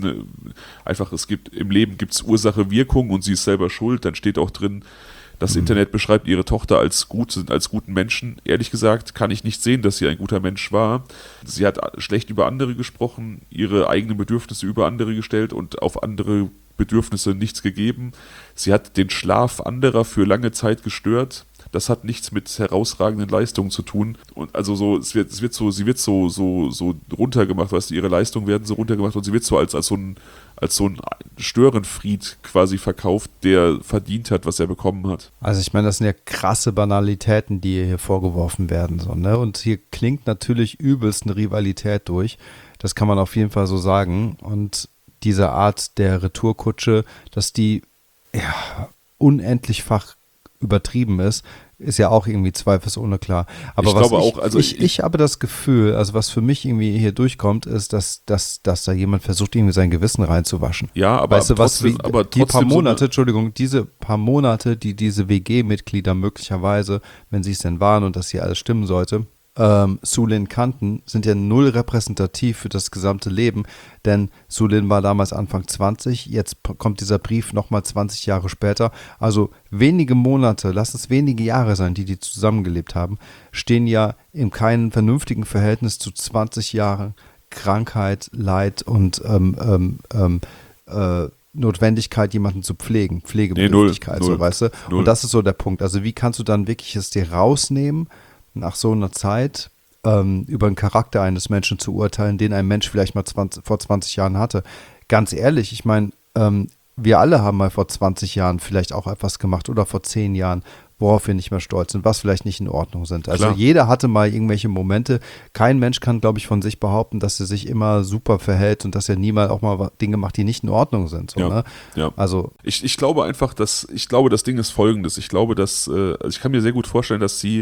im Leben gibt es Ursache-Wirkung und sie ist selber schuld. Dann steht auch drin, das Internet beschreibt ihre Tochter als guten Menschen. Ehrlich gesagt kann ich nicht sehen, dass sie ein guter Mensch war. Sie hat schlecht über andere gesprochen, ihre eigenen Bedürfnisse über andere gestellt und auf andere Bedürfnisse nichts gegeben. Sie hat den Schlaf anderer für lange Zeit gestört. Das hat nichts mit herausragenden Leistungen zu tun. Und also so, sie wird so runtergemacht, weißt du, ihre Leistungen werden so runtergemacht und sie wird so als so ein Störenfried quasi verkauft, der verdient hat, was er bekommen hat.
Also ich meine, das sind ja krasse Banalitäten, die hier vorgeworfen werden. So, ne? Und hier klingt natürlich übelst eine Rivalität durch. Das kann man auf jeden Fall so sagen. Und diese Art der Retourkutsche, dass die unendlichfach übertrieben ist ja auch irgendwie zweifelsohne klar. Aber ich habe das Gefühl, also was für mich irgendwie hier durchkommt, ist, dass da jemand versucht, irgendwie sein Gewissen reinzuwaschen.
Ja, aber
weißt du,
trotzdem,
diese paar Monate, die diese WG-Mitglieder möglicherweise, wenn sie es denn waren und das hier alles stimmen sollte, Sulin kannten, sind ja null repräsentativ für das gesamte Leben, denn Sulin war damals Anfang 20, jetzt kommt dieser Brief nochmal 20 Jahre später, also wenige Monate, lass es wenige Jahre sein, die zusammengelebt haben, stehen ja in keinem vernünftigen Verhältnis zu 20 Jahren Krankheit, Leid und Notwendigkeit, jemanden zu pflegen, Pflegebedürftigkeit, so, weißt du, und das ist so der Punkt, also wie kannst du dann wirklich es dir rausnehmen, nach so einer Zeit über den Charakter eines Menschen zu urteilen, den ein Mensch vielleicht mal vor 20 Jahren hatte. Ganz ehrlich, ich meine, wir alle haben mal vor 20 Jahren vielleicht auch etwas gemacht oder vor 10 Jahren, worauf wir nicht mehr stolz sind, was vielleicht nicht in Ordnung sind. Also
Klar.
jeder hatte mal irgendwelche Momente. Kein Mensch kann, glaube ich, von sich behaupten, dass er sich immer super verhält und dass er niemals auch mal Dinge macht, die nicht in Ordnung sind. So,
Ja,
ne?
ja.
Also
Ich glaube einfach, ich glaube, das Ding ist folgendes. Ich glaube, also ich kann mir sehr gut vorstellen, dass sie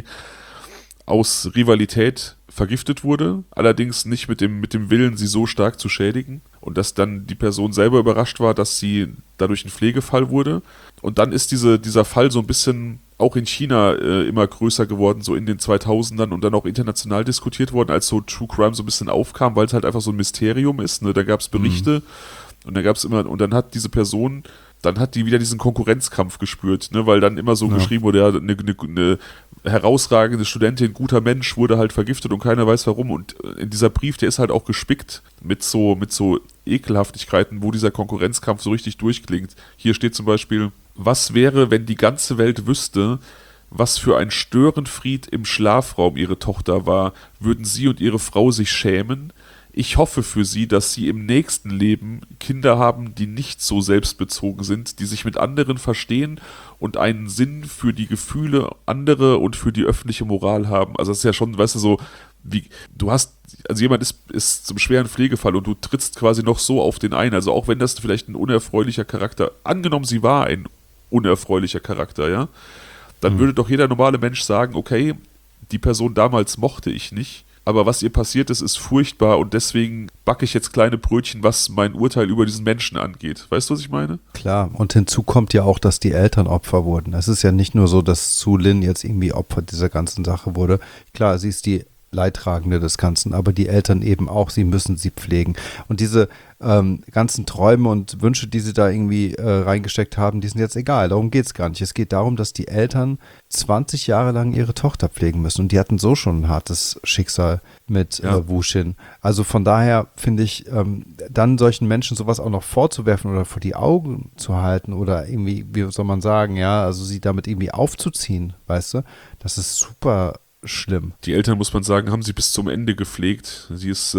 aus Rivalität vergiftet wurde, allerdings nicht mit dem Willen, sie so stark zu schädigen, und dass dann die Person selber überrascht war, dass sie dadurch ein Pflegefall wurde, und dann ist dieser Fall so ein bisschen auch in China immer größer geworden, so in den 2000ern, und dann auch international diskutiert worden, als so True Crime so ein bisschen aufkam, weil es halt einfach so ein Mysterium ist, ne? Da gab es Berichte und da gab es immer, und dann hat diese Person, dann hat die wieder diesen Konkurrenzkampf gespürt, ne? Weil dann immer so geschrieben wurde, ja, eine herausragende Studentin, guter Mensch, wurde halt vergiftet und keiner weiß warum. Und in dieser Brief, der ist halt auch gespickt mit so Ekelhaftigkeiten, wo dieser Konkurrenzkampf so richtig durchklingt. Hier steht zum Beispiel: Was wäre, wenn die ganze Welt wüsste, was für ein Störenfried im Schlafraum ihre Tochter war? Würden sie und ihre Frau sich schämen? Ich hoffe für sie, dass sie im nächsten Leben Kinder haben, die nicht so selbstbezogen sind, die sich mit anderen verstehen und einen Sinn für die Gefühle anderer und für die öffentliche Moral haben. Also das ist ja schon, weißt du, so, wie, du hast, also jemand ist zum schweren Pflegefall und du trittst quasi noch so auf den ein. Also auch wenn das vielleicht ein unerfreulicher Charakter, angenommen sie war ein unerfreulicher Charakter, ja, dann würde doch jeder normale Mensch sagen, okay, die Person damals mochte ich nicht, aber was ihr passiert ist, ist furchtbar und deswegen backe ich jetzt kleine Brötchen, was mein Urteil über diesen Menschen angeht. Weißt du, was ich meine?
klar, und hinzu kommt ja auch, dass die Eltern Opfer wurden. Es ist ja nicht nur so, dass Su Lin jetzt irgendwie Opfer dieser ganzen Sache wurde. Klar, sie ist die Leidtragende des Ganzen, aber die Eltern eben auch, sie müssen sie pflegen. Und diese ganzen Träume und Wünsche, die sie da irgendwie reingesteckt haben, die sind jetzt egal. Darum geht es gar nicht. Es geht darum, dass die Eltern 20 Jahre lang ihre Tochter pflegen müssen. Und die hatten so schon ein hartes Schicksal mit Wu Xin. Also von daher finde ich, dann solchen Menschen sowas auch noch vorzuwerfen oder vor die Augen zu halten oder irgendwie, wie soll man sagen, ja, also sie damit irgendwie aufzuziehen, weißt du, das ist super schlimm.
Die Eltern, muss man sagen, haben sie bis zum Ende gepflegt. Sie ist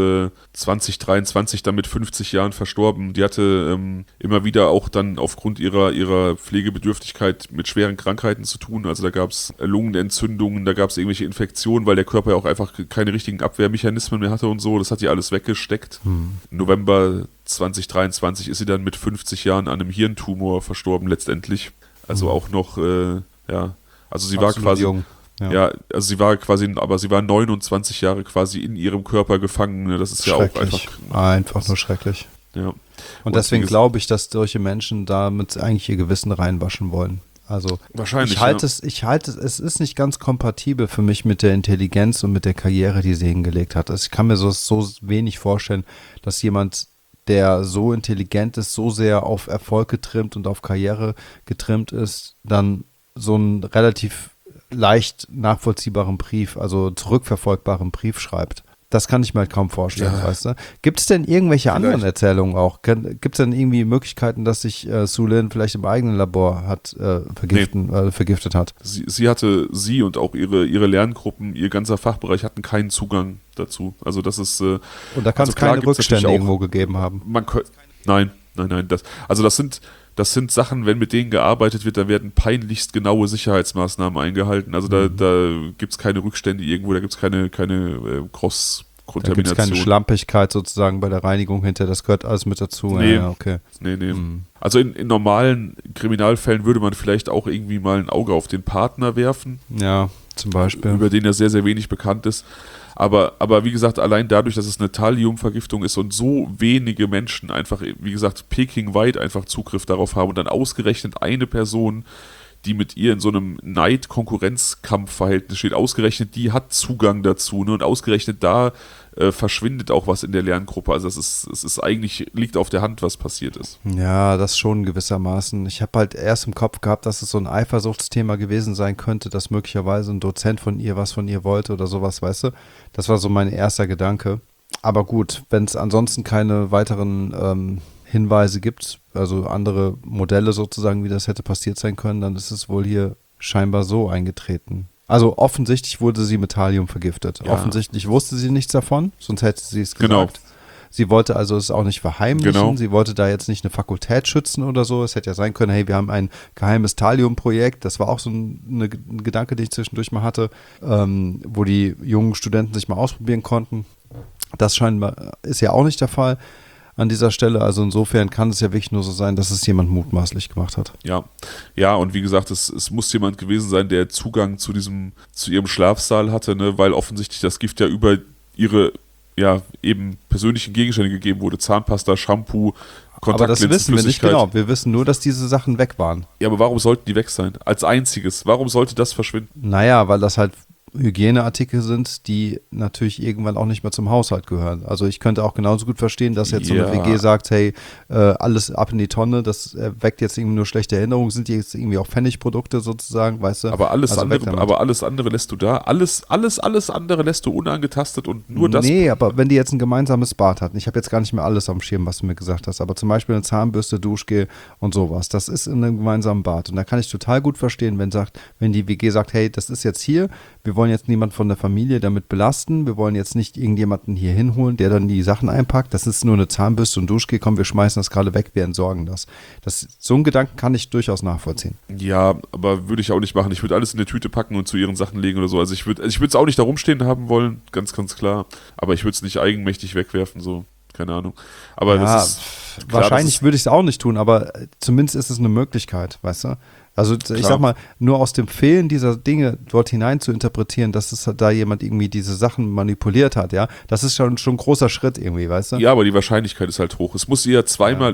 2023 dann mit 50 Jahren verstorben. Die hatte immer wieder auch dann aufgrund ihrer Pflegebedürftigkeit mit schweren Krankheiten zu tun. Also da gab es Lungenentzündungen, da gab es irgendwelche Infektionen, weil der Körper ja auch einfach keine richtigen Abwehrmechanismen mehr hatte und so. Das hat die alles weggesteckt. Im November 2023 ist sie dann mit 50 Jahren an einem Hirntumor verstorben letztendlich. Also auch noch, also sie war quasi
jung.
Ja, also sie war 29 Jahre quasi in ihrem Körper gefangen. Ne? Das ist ja auch
einfach nur schrecklich.
Ja.
Und deswegen glaube ich, dass solche Menschen damit eigentlich ihr Gewissen reinwaschen wollen. Also
wahrscheinlich,
es ist nicht ganz kompatibel für mich mit der Intelligenz und mit der Karriere, die sie hingelegt hat. Also ich kann mir so wenig vorstellen, dass jemand, der so intelligent ist, so sehr auf Erfolg getrimmt und auf Karriere getrimmt ist, dann so einen relativ leicht nachvollziehbaren Brief, also zurückverfolgbaren Brief schreibt. Das kann ich mir halt kaum vorstellen, weißt du? Gibt es denn irgendwelche anderen Erzählungen auch? Gibt es denn irgendwie Möglichkeiten, dass sich Su Lin vielleicht im eigenen Labor vergiftet hat?
Sie und auch ihre Lerngruppen, ihr ganzer Fachbereich hatten keinen Zugang dazu. Also das ist
und da kann es keine Rückstände irgendwo gegeben haben.
Nein. Das sind Sachen, wenn mit denen gearbeitet wird, da werden peinlichst genaue Sicherheitsmaßnahmen eingehalten. Also da gibt es keine Rückstände irgendwo, da gibt es keine Cross-Kontamination. Da gibt es
keine Schlampigkeit sozusagen bei der Reinigung hinterher, das gehört alles mit dazu.
Nee,
ja, okay.
Nee. Also in normalen Kriminalfällen würde man vielleicht auch irgendwie mal ein Auge auf den Partner werfen.
Ja, zum Beispiel.
Über den ja sehr, sehr wenig bekannt ist. Aber wie gesagt, allein dadurch, dass es eine Thalliumvergiftung ist und so wenige Menschen einfach, wie gesagt, pekingweit einfach Zugriff darauf haben und dann ausgerechnet eine Person, die mit ihr in so einem Neid-Konkurrenzkampfverhältnis steht, ausgerechnet die hat Zugang dazu, ne? Und ausgerechnet da verschwindet auch was in der Lerngruppe. Also es ist eigentlich, liegt auf der Hand, was passiert ist.
Ja, das schon gewissermaßen. Ich habe halt erst im Kopf gehabt, dass es so ein Eifersuchtsthema gewesen sein könnte, dass möglicherweise ein Dozent von ihr was von ihr wollte oder sowas, weißt du? Das war so mein erster Gedanke. Aber gut, wenn es ansonsten keine weiteren Hinweise gibt, also andere Modelle sozusagen, wie das hätte passiert sein können, dann ist es wohl hier scheinbar so eingetreten. Also offensichtlich wurde sie mit Thallium vergiftet. Ja. Offensichtlich wusste sie nichts davon, sonst hätte sie es gesagt.
Genau.
Sie wollte also es auch nicht verheimlichen.
Genau.
Sie wollte da jetzt nicht eine Fakultät schützen oder so. Es hätte ja sein können, hey, wir haben ein geheimes Thallium-Projekt. Das war auch so ein Gedanke, den ich zwischendurch mal hatte, wo die jungen Studenten sich mal ausprobieren konnten. Das scheinbar ist ja auch nicht der Fall an dieser Stelle. Also insofern kann es ja wirklich nur so sein, dass es jemand mutmaßlich gemacht hat.
Ja, und wie gesagt, es muss jemand gewesen sein, der Zugang zu ihrem Schlafsaal hatte, ne, weil offensichtlich das Gift ja über ihre eben persönlichen Gegenstände gegeben wurde. Zahnpasta, Shampoo, Kontaktlinsen,
aber das wissen wir nicht
Flüssigkeit.
genau. Wir wissen nur, dass diese Sachen weg waren.
Ja, aber warum sollten die weg sein? Als einziges. Warum sollte das verschwinden?
Naja, weil das halt Hygieneartikel sind, die natürlich irgendwann auch nicht mehr zum Haushalt gehören. Also ich könnte auch genauso gut verstehen, dass jetzt so eine WG sagt, hey, alles ab in die Tonne, das weckt jetzt irgendwie nur schlechte Erinnerungen, sind die jetzt irgendwie auch Pfennigprodukte sozusagen, weißt du?
Aber alles,
also
alles andere lässt du da, alles andere lässt du unangetastet und nur das.
Nee, aber wenn die jetzt ein gemeinsames Bad hatten, ich habe jetzt gar nicht mehr alles am Schirm, was du mir gesagt hast, aber zum Beispiel eine Zahnbürste, Duschgel und sowas, das ist in einem gemeinsamen Bad. Und da kann ich total gut verstehen, wenn die WG sagt, hey, das ist jetzt hier, wir wollen jetzt niemand von der Familie damit belasten, wir wollen jetzt nicht irgendjemanden hier hinholen, der dann die Sachen einpackt, das ist nur eine Zahnbürste und Duschgel, komm, wir schmeißen das gerade weg, wir entsorgen das. So einen Gedanken kann ich durchaus nachvollziehen.
Ja, aber würde ich auch nicht machen. Ich würde alles in eine Tüte packen und zu ihren Sachen legen oder so. Also ich würde es auch nicht da rumstehen haben wollen, ganz, ganz klar. Aber ich würde es nicht eigenmächtig wegwerfen, so. Keine Ahnung. Aber
ja,
das ist klar,
wahrscheinlich würde ich es auch nicht tun, aber zumindest ist es eine Möglichkeit, weißt du? Also ich sag mal, nur aus dem Fehlen dieser Dinge dort hinein zu interpretieren, dass es da jemand irgendwie diese Sachen manipuliert hat, ja, das ist schon ein großer Schritt irgendwie, weißt du?
Ja, aber die Wahrscheinlichkeit ist halt hoch. Es muss ihr zweimal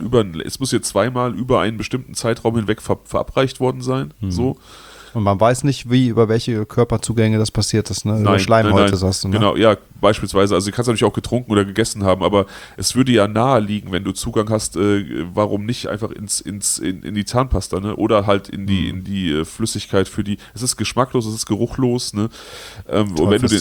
über einen bestimmten Zeitraum hinweg verabreicht worden sein, so.
Und man weiß nicht, über welche Körperzugänge das passiert ist, ne? Über Schleimhäute, sagst du, ne?
Genau, ja, beispielsweise. Also, du kannst natürlich auch getrunken oder gegessen haben, aber es würde ja nahe liegen, wenn du Zugang hast, warum nicht einfach in die Zahnpasta, ne? Oder halt in die Flüssigkeit für die. Es ist geschmacklos, es ist geruchlos, ne? Und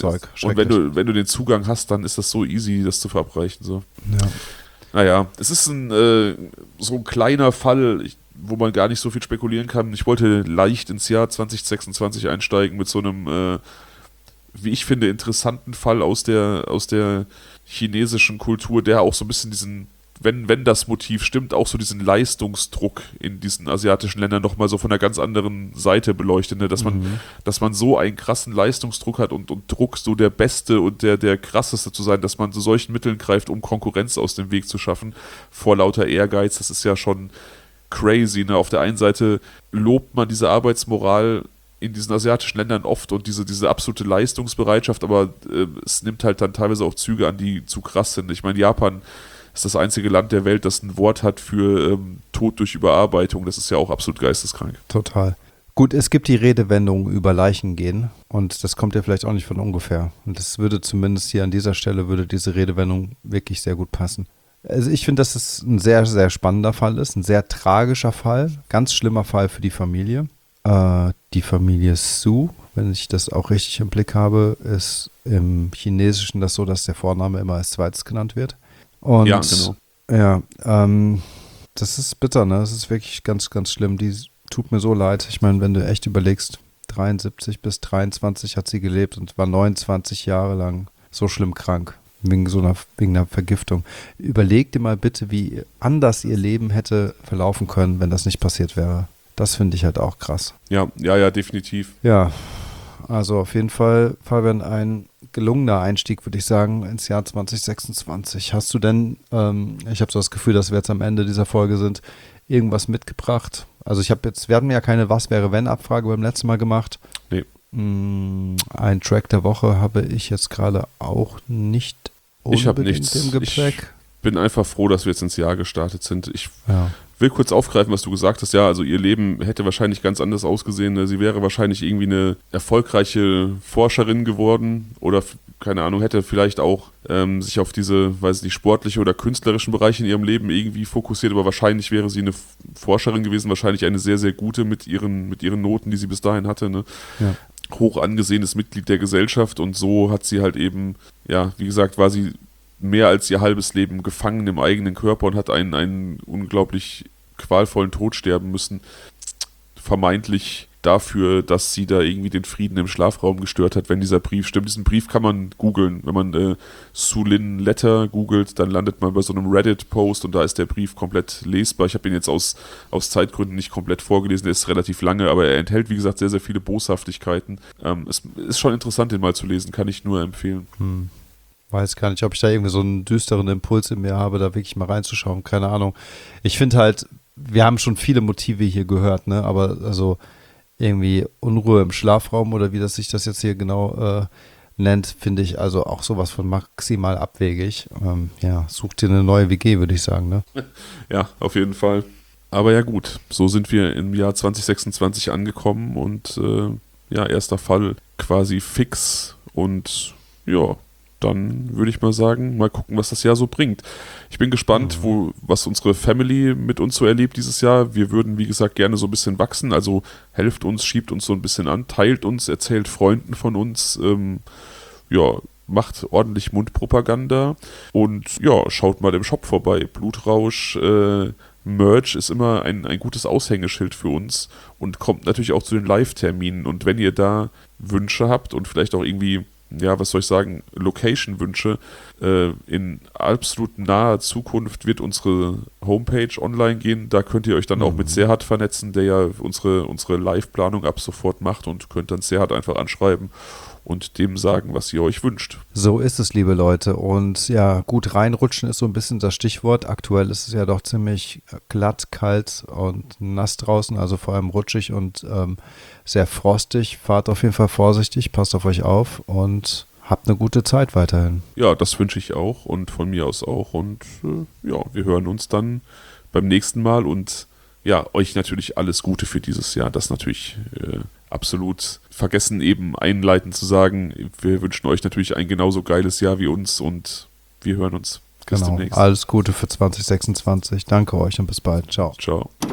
wenn du den Zugang hast, dann ist das so easy, das zu verabreichen, so.
Ja.
Naja, es ist so ein kleiner Fall, wo man gar nicht so viel spekulieren kann. Ich wollte leicht ins Jahr 2026 einsteigen mit so einem, wie ich finde, interessanten Fall aus der chinesischen Kultur, der auch so ein bisschen diesen, wenn das Motiv stimmt, auch so diesen Leistungsdruck in diesen asiatischen Ländern nochmal so von einer ganz anderen Seite beleuchtet, ne? Dass man so einen krassen Leistungsdruck hat und Druck, so der Beste und der Krasseste zu sein, dass man zu solchen Mitteln greift, um Konkurrenz aus dem Weg zu schaffen, vor lauter Ehrgeiz. Das ist ja schon crazy, ne? Auf der einen Seite lobt man diese Arbeitsmoral in diesen asiatischen Ländern oft und diese absolute Leistungsbereitschaft, aber es nimmt halt dann teilweise auch Züge an, die zu krass sind. Ich meine, Japan ist das einzige Land der Welt, das ein Wort hat für Tod durch Überarbeitung. Das ist ja auch absolut geisteskrank.
Total. Gut, es gibt die Redewendung über Leichen gehen und das kommt ja vielleicht auch nicht von ungefähr. Und das würde zumindest hier an dieser Stelle, würde diese Redewendung wirklich sehr gut passen. Also ich finde, dass es ein sehr, sehr spannender Fall ist, ein sehr tragischer Fall, ganz schlimmer Fall für die Familie. Die Familie Su, wenn ich das auch richtig im Blick habe, ist im Chinesischen das so, dass der Vorname immer als zweites genannt wird. Und
ja, genau.
Ja, das ist bitter, ne? Das ist wirklich ganz, ganz schlimm. Die tut mir so leid. Ich meine, wenn du echt überlegst, 73 bis 23 hat sie gelebt und war 29 Jahre lang so schlimm krank. Wegen einer Vergiftung. Überleg dir mal bitte, wie anders ihr Leben hätte verlaufen können, wenn das nicht passiert wäre. Das finde ich halt auch krass.
Ja, definitiv.
Ja, also auf jeden Fall, Fabian, ein gelungener Einstieg, würde ich sagen, ins Jahr 2026. Hast du denn, ich habe so das Gefühl, dass wir jetzt am Ende dieser Folge sind, irgendwas mitgebracht? Also wir hatten ja keine Was-wäre-wenn-Abfrage beim letzten Mal gemacht.
Nee.
Ein Track der Woche habe ich jetzt gerade auch nicht unbedingt im Gepäck.
Ich bin einfach froh, dass wir jetzt ins Jahr gestartet sind. Ich will kurz aufgreifen, was du gesagt hast. Ja, also ihr Leben hätte wahrscheinlich ganz anders ausgesehen. Sie wäre wahrscheinlich irgendwie eine erfolgreiche Forscherin geworden oder, keine Ahnung, hätte vielleicht auch sich auf diese, weiß nicht, sportliche oder künstlerischen Bereiche in ihrem Leben irgendwie fokussiert, aber wahrscheinlich wäre sie eine Forscherin gewesen, wahrscheinlich eine sehr, sehr gute mit ihren Noten, die sie bis dahin hatte, ne? Ja. Hoch angesehenes Mitglied der Gesellschaft und so hat sie halt eben, ja, wie gesagt, war sie mehr als ihr halbes Leben gefangen im eigenen Körper und hat einen unglaublich qualvollen Tod sterben müssen. Vermeintlich dafür, dass sie da irgendwie den Frieden im Schlafraum gestört hat, wenn dieser Brief stimmt. Diesen Brief kann man googeln. Wenn man Sulin Letter googelt, dann landet man bei so einem Reddit-Post und da ist der Brief komplett lesbar. Ich habe ihn jetzt aus Zeitgründen nicht komplett vorgelesen, der ist relativ lange, aber er enthält, wie gesagt, sehr, sehr viele Boshaftigkeiten. Es ist schon interessant, den mal zu lesen, kann ich nur empfehlen.
Weiß gar nicht, ob ich da irgendwie so einen düsteren Impuls in mir habe, da wirklich mal reinzuschauen, keine Ahnung. Ich finde halt, wir haben schon viele Motive hier gehört, ne, aber also irgendwie Unruhe im Schlafraum oder wie das sich das jetzt hier genau nennt, finde ich also auch sowas von maximal abwegig. Such dir eine neue WG, würde ich sagen, ne?
Ja, auf jeden Fall. Aber ja gut, so sind wir im Jahr 2026 angekommen und erster Fall quasi fix und ja, dann würde ich mal sagen, mal gucken, was das Jahr so bringt. Ich bin gespannt, was unsere Family mit uns so erlebt dieses Jahr. Wir würden, wie gesagt, gerne so ein bisschen wachsen, also helft uns, schiebt uns so ein bisschen an, teilt uns, erzählt Freunden von uns, macht ordentlich Mundpropaganda und ja, schaut mal im Shop vorbei. Blutrausch, Merch ist immer ein gutes Aushängeschild für uns und kommt natürlich auch zu den Live-Terminen. Und wenn ihr da Wünsche habt und vielleicht auch irgendwie, ja, was soll ich sagen, Location-Wünsche, in absolut naher Zukunft wird unsere Homepage online gehen. Da könnt ihr euch dann auch mit Serhat vernetzen, der ja unsere Live-Planung ab sofort macht und könnt dann Serhat einfach anschreiben und dem sagen, was ihr euch wünscht.
So ist es, liebe Leute. Und ja, gut, reinrutschen ist so ein bisschen das Stichwort. Aktuell ist es ja doch ziemlich glatt, kalt und nass draußen, also vor allem rutschig und sehr frostig. Fahrt auf jeden Fall vorsichtig, passt auf euch auf und habt eine gute Zeit weiterhin.
Ja, das wünsche ich auch und von mir aus auch. Und wir hören uns dann beim nächsten Mal und ja, euch natürlich alles Gute für dieses Jahr. Das natürlich absolut vergessen, eben einleitend zu sagen. Wir wünschen euch natürlich ein genauso geiles Jahr wie uns und wir hören uns. Bis demnächst.
Alles Gute für 2026. Danke euch und bis bald. Ciao.
Ciao.